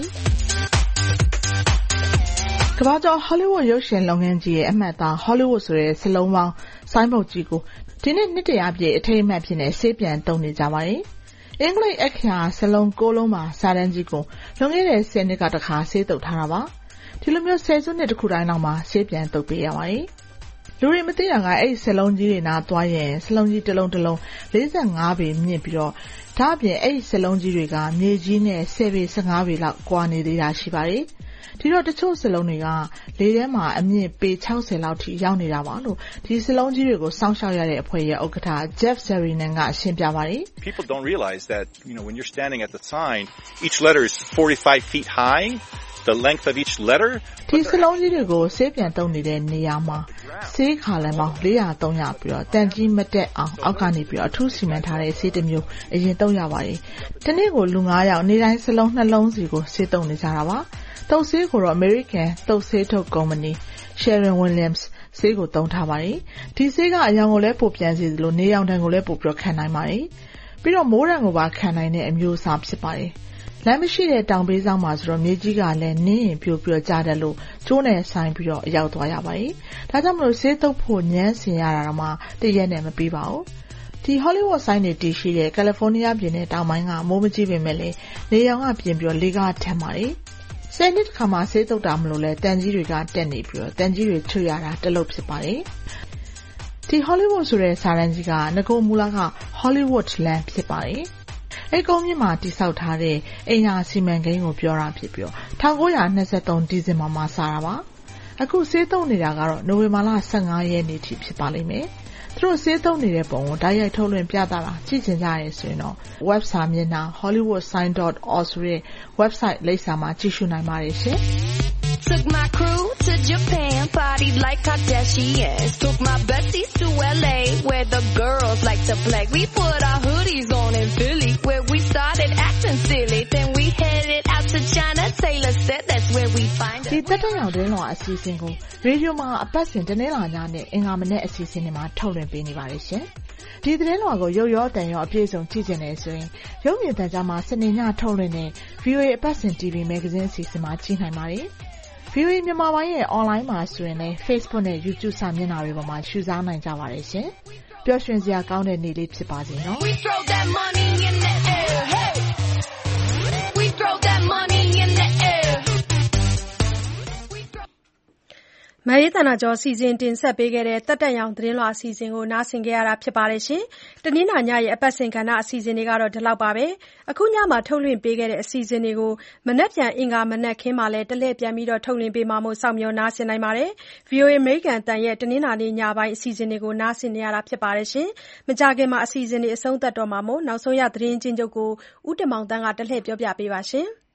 ကမ္ဘာကျော် Hollywood ရုပ်ရှင်လုပ်ငန်းကြီးရဲ့အမှတ်အသား Hollywood ဆိုတဲ့စလုံးပေါင်းဆိုင်းဘုတ်ကြီးကိုဒီနေ့နှစ်တရာပြည့်အထိမ်းအမှတ်ဖြစ်နေဆေးပြန်သုံးနေကြပါတယ်အင်္ဂလိပ်အခရာစလုံး6လုံးမှာစာတန်းကြီးကိုလွန်ခဲ့တဲ့10နှစ်ကတခါဆေးတုပ်ထားတာပါဒီလိုမျိုး10စုနှစ်တစ်ခုတိုင်းလောက်မှာဆေးပြန်တုပ်ပေးရပါတယ်လူတွေမသိတာကအဲ့စလုံးကြီးတွေနာသွားရင်စလုံးကြီးတစ်လုံး45ပေမြင့်ပြီးတော့ဒါအပြင်အဲ့စလုံးကြီးတွေကမြေကြီးနဲ့10ပေ15ပေလောက်ကွာနေသေးတာရှိပါတယ်ဒီတော့တချို့စလုံးတွေကလေထဲမှာအမြင့်ပေ60လောက်ထိရောက်နေတာပါလို့ဒီစလုံးကြီးတွေကိုစောင့်ရှောက်ရတဲ့အဖွဲ့ရဲ့ဥက္ကဋ္ဌ Jeff Zarinan ကရှင်းပြပါတယ် People don't realize that when you're standing at the sign each letter is 45 feet high the length of each letter ဒီစလုံးကြီးတွေကိုဆေးပြန်တုံးနေတဲ့နေရာမှာဆေးခါလမ်းပေါင်း400-300ပြီးတော့တန်ကြီးမတက်အောင်အောက်ကနေပြီးတော့အထူးစီမံထားတဲ့ဆေးတစ်မျိုးအရင်တုံးရပါတယ်ဒီနေ့ကိုလူ9ယောက်နေတိုင်းစလုံးနှလုံးစီကိုဆေးတုံးနေကြတာပါတုပ်ဆေးကိုတော့ American တုပ်ဆေးထုတ်ကုမ္ပဏီ Sherwin Williams ဆေးကိုသုံးထားပါတယ်ဒီဆေးကအရောင်ကိုလည်းပိုပြန်စေသလိုနေရောင်တန်ကိုလည်းပိုပြီးခံနိုင်ပါတယ်ပြီးတော့မိုးရံကိုပါခံနိုင်တဲ့အမျိုးအစားဖြစ်ပါတယ်လမ်းမရှိတဲ့တောင်ပေးဆောင်မှာဆိုတော့မြေကြီးကလည်းနင်းရင်ပြိုပြီးကြားတယ်လို့ကျိုးနဲ့ဆိုင်ပြီးတော့ရောက်သွားရပါတယ်ဒါကြောင့်မလို့ဆေးတုပ်ဖို့ညမ်းစင်ရတာတော့မှတရက်နဲ့မပြီးပါဘူးဒီ Hollywood ဆိုင်တွေတည်ရှိတဲ့ California ပြည်နယ်တောင်ပိုင်းကမိုးမကြီးပေမဲ့လည်းနေရောင်ကပြင်ပြီးတော့လေကထမ်းပါတယ်10နှစ်တစ်ခါမှဆေးတုပ်တာမလို့လဲတန်ကြီးတွေကတက်နေပြီးတော့တန်ကြီးတွေချွတ်ရတာတလုပ်ဖြစ်ပါတယ်ဒီ Hollywood ဆိုတဲ့စာတန်းကြီးကငကိုမူလက Hollywood Land ဖြစ်ပါတယ်အဲ့ကုန်းမြင့်မှာတိဆောက်ထားတဲ့အိမ်ယာစီမံကိန်းကိုပြောတာဖြစ်ပြီးတော့1923ဒီဇင်ဘာမှာစတာပါအခုဆေးတုပ်နေတာကတော့နိုဝင်ဘာလ15ရက်နေ့ထိဖြစ်ပါလိမ့်မယ်သူတို့ဆေးတုပ်နေတဲ့ပုံကိုတိုက်ရိုက်ထုတ်လွှင့်ပြသတာကြည့်ချင်ကြရဲဆိုရင်တော့ website မျက်နှာ hollywoodsign.org ဆိုတဲ့ website လိပ်စာမှာကြည့်ရှုနိုင်ပါတယ်ရှင် Took my crew to Japan, partied like Kardashians. Took my besties to LA, where the girls like to play. We put our hoodies on in Philly, where we started acting silly. Then we headed out to China. Taylor said that's where we find us. ဒီတက်တဲ့ရောက်တဲ့လောအစီအစဉ်ကိုရေဒီယိုမှာအပတ်စဉ်တနင်္လာညနဲ့အင်္ဂါမနေ့အစီအစဉ်တွေမှာထုတ်လွှင့်ပေးနေပါတယ်ရှင်။ဒီသတင်းလွှာကိုရုပ်ရောတန်ရောအပြည့်စုံကြည့်ချင်တယ်ဆိုရင်ရုပ်မြင်သံကြားမှာစနေညထုတ်လွှင့်တဲ့ VOA အပတ်စဉ် TV Magazine အစီအစဉ်မှာကြည့်နိုင်ပါတယ်။ VOA မြန်မာပိုင်းရဲ့ online မှာဆိုရင်လည်း Facebook နဲ့ YouTube စာမျက်နှာတွေပေါ်မှာရှုစားနိုင်ကြပါတယ်ရှင်။ပျော်ရွှင်စရာကောင်းတဲ့နေ့လေးဖြစ်ပါစေနော်။ We throw that money in the air, hey. We throw that money in the air. မရေးတနာကျော်စီစဉ်တင်ဆက်ပေးခဲ့တဲ့တက်တက်ရောင်သတင်းလွှာအစီအစဉ်ကိုနားဆင်ကြရတာဖြစ်ပါတယ်ရှင်။တနင်္လာညရဲ့အပတ်စဉ်ကဏ္ဍအစီအစဉ်တွေကတော့ဒီလောက်ပါပဲ။အခုညမှာထုတ်လွှင့်ပေးခဲ့တဲ့အစီအစဉ်တွေကိုမနက်ဖြန်အင်္ဂါမနက်ခင်းမှာလည်းတလှည့်ပြန်ပြီးတော့ထုတ်လွှင့်ပေးမှာမို့စောင့်မျှော်နားဆင်နိုင်ပါတယ်။ VOA American တန်ရဲ့တနင်္လာနေ့ညပိုင်းအစီအစဉ်တွေကိုနားဆင်နေရတာဖြစ်ပါတယ်ရှင်။မကြခင်မှာအစီအစဉ်တွေအဆုံးသတ်တော့မှာမို့နောက်ဆုံးရသတင်းချင်းချုပ်ကိုဦးတင်မောင်တန်းကတလှည့်ပြောပြပေးပါရှင်။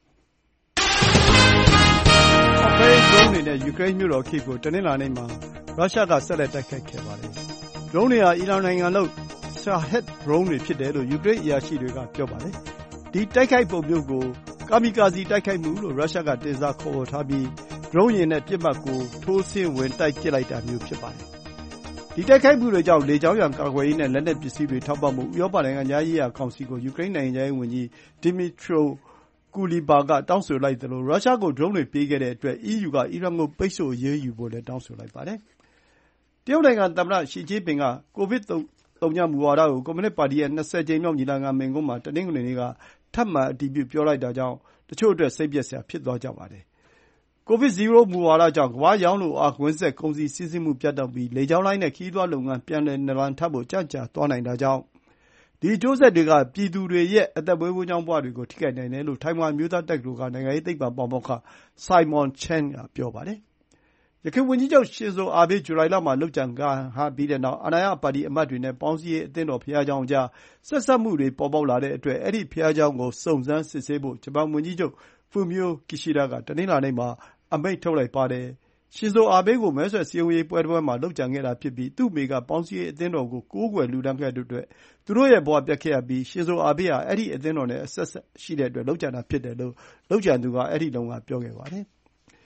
အဖေဒရုန်းတွေနဲ့ယူကရိန်းမြို့တော်Kyivကိုတနင်္လာနေ့မှာရုရှားကဆက်လက်တိုက်ခိုက်ခဲ့ပါတယ်။ဒရုန်းတွေဟာအီရန်နိုင်ငံလုပ် Shahed ဒရုန်းတွေဖြစ်တယ်လို့ယူကရိန်းအရာရှိတွေကပြောပါတယ်။ဒီတိုက်ခိုက်ပုံမျိုးကိုကာမီကာဇီတိုက်ခိုက်မှုလို့ရုရှားကတင်စားခေါ်ဝေါ်ထားပြီးဒရုန်းယာဉ်နဲ့ပစ်မှတ်ကိုထိုးဆင်းဝင်တိုက်ပစ်လိုက်တာမျိုးဖြစ်ပါတယ်။ဒီတိုက်ခိုက်မှုတွေကြောင့်လေကြောင်းရန်ကာကွယ်ရေးနဲ့လက်နက်ပစ္စည်းတွေထောက်ပံ့မှုဥရောပနိုင်ငံသားရေးရာကောင်စီကိုယူကရိန်းနိုင်ငံသားရေးဝန်ကြီး Dmytro Kuleba ကတောင်းဆိုလိုက်သလိုရုရှားကိုဒရုန်းတွေပေးခဲ့တဲ့အတွက် EU ကအီရန်ကိုပိတ်ဆို့အရေးယူဖို့လည်းတောင်းဆိုလိုက်ပါတယ်။တရုတ်နိုင်ငံသမ္မတရှီကျင်းပင်ကကိုဗစ်-0 မူဝါဒကိုကွန်မြူနစ်ပါတီရဲ့20ကြိမ်မြောက်ညီလာခံမိန့်ခွန်းမှာတနင်္ဂနွေနေ့ကထပ်မံအတည်ပြုပြောလိုက်တာကြောင့်တချို့အတွက်စိတ်ပျက်စရာဖြစ်သွားကြပါတယ်။ကိုဗစ်-0မူဝါဒကြောင့်ကမ္ဘာ့ရောင်းလိုအားကွင်းဆက်ကုန်စည်စီးဆင်းမှုပြတ်တောက်ပြီးလေကြောင်းလိုင်းနဲ့ခရီးသွားလုပ်ငန်းပြန်လည်နာလန်ထဖို့ကြန့်ကြာသွားနိုင်တာကြောင့်ဒီအကျိုးဆက်တွေကပြည်သူတွေရဲ့အသက်မွေးကျောင်းဘဝတွေကိုထိခိုက်နိုင်တယ်လို့ထိုင်ဝမ်အမျိုးသားတက္ကသိုလ်ကနိုင်ငံရေးသိပ္ပံပါမောက္ခ Simon Chen ကပြောပါတယ်။ယခင်ဝန်ကြီးချုပ်ရှင်ဇိုအာဘေးဇူလိုင်လမှာလုပ်ကြံခံရပြီးတဲ့နောက်အာဏာရပါတီအမတ်တွေနဲ့ပေါင်းစည်းရေးအသင်းတော်ဘုရားကျောင်းအကြားဆက်စပ်မှုတွေပေါ်ပေါက်လာတဲ့အတွက်အဲဒီဘုရားကျောင်းကိုစုံစမ်းစစ်ဆေးဖို့ဂျပန်ဝန်ကြီးချုပ် Fumio Kishida ကတနင်္လာနေ့မှာအမိန့်ထုတ်လိုက်ပါတယ်။ရှင်ဇိုအာဘေးကိုမဲဆွယ်စည်းရုံးရေးပွဲတစ်ပွဲမှာလုပ်ကြံခဲ့တာဖြစ်ပြီးသူ့အမေကပေါင်းစည်းရေးအသင်းတော်ကိုကိုးကွယ်လှူဒါန်းခဲ့တဲ့အတွက်သူတို့ရဲ့ဘဝပျက်ခဲ့ရပြီးရှင်ဇိုအာဘေးဟာအဲဒီအသင်းတော်နဲ့အဆက်ရှိတဲ့အတွက်လုပ်ကြံတာဖြစ်တယ်လို့လုပ်ကြံသူကအဲဒီတုန်းကပြောခဲ့ပါတယ်။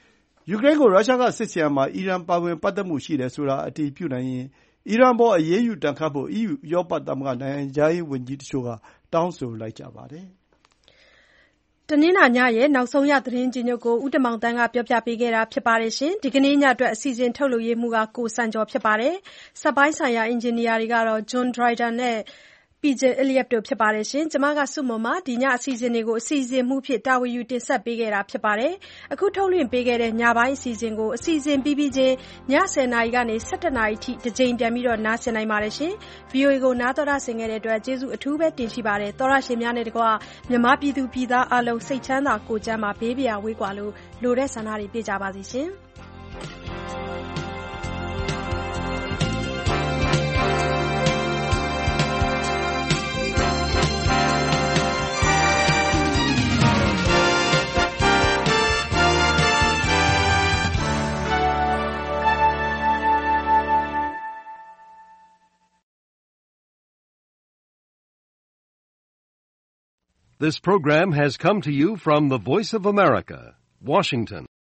ယူကရိန်းကိုရုရှားကစစ်ဆင်ရာမှာအီရန်ပါဝင်ပတ်သက်မှုရှိတယ်ဆိုတာအတည်ပြုနိုင်ရင်အီရန်အပေါ်အရေးယူဒဏ်ခတ်ဖို့ EU ဥရောပသမဂ္ဂနိုင်ငံခြားရေးဝန်ကြီးတချို့ကတောင်းဆိုလိုက်ကြပါတယ်တနင်္လာညရဲ့နောက်ဆုံးရသတင်းကြီးညွတ်ကိုဦးတင်မောင်သန်းကပြောပြပေးခဲ့တာပါ။ဒီကနေ့ညအတွက်အစီအစဉ်ထုတ်လုပ်ရေးမှူးကကိုစံကျော်ဖြစ်ပါတယ်။စက်ပိုင်းဆိုင်ရာအင်ဂျင်နီယာတွေကတော့ John Dryden နဲ့ PJ Elliott တို့ဖြစ်ပါတယ်။ကျွန်မစုမွန်ပါဒီညအစီအစဉ်တွေကိုအစီအစဉ်မှူးဖြစ်တာဝန်ယူတင်ဆက်ပေးခဲ့တာဖြစ်ပါတယ်။အခုထုတ်လွှင့်ပေးခဲ့တဲ့ညပိုင်းအစီအစဉ်ကိုအစီအစဉ်ပြီးချင်းည10:00နာရီကနေ17:00နာရီထိတစ်ကြိမ်ပြန်ပြီးနားဆင်နိုင်ပါတယ်။ VOA ကိုနားတော်တာဆင်ခဲ့တဲ့အတွက်ကျေးဇူးအထူးပဲတင်ရှိပါတယ်။သောရရှင်များနဲ့တကွမြန်မာပြည်သူပြည်သားအလုံးစိတ်ချမ်းသာကိုယ်ကျန်းမာဘေးပရာဝေးကွာလို့လိုတဲ့ဆန္ဒတွေပြည့်ကြပါစေရှင်။ This program has come to you from the Voice of America, Washington.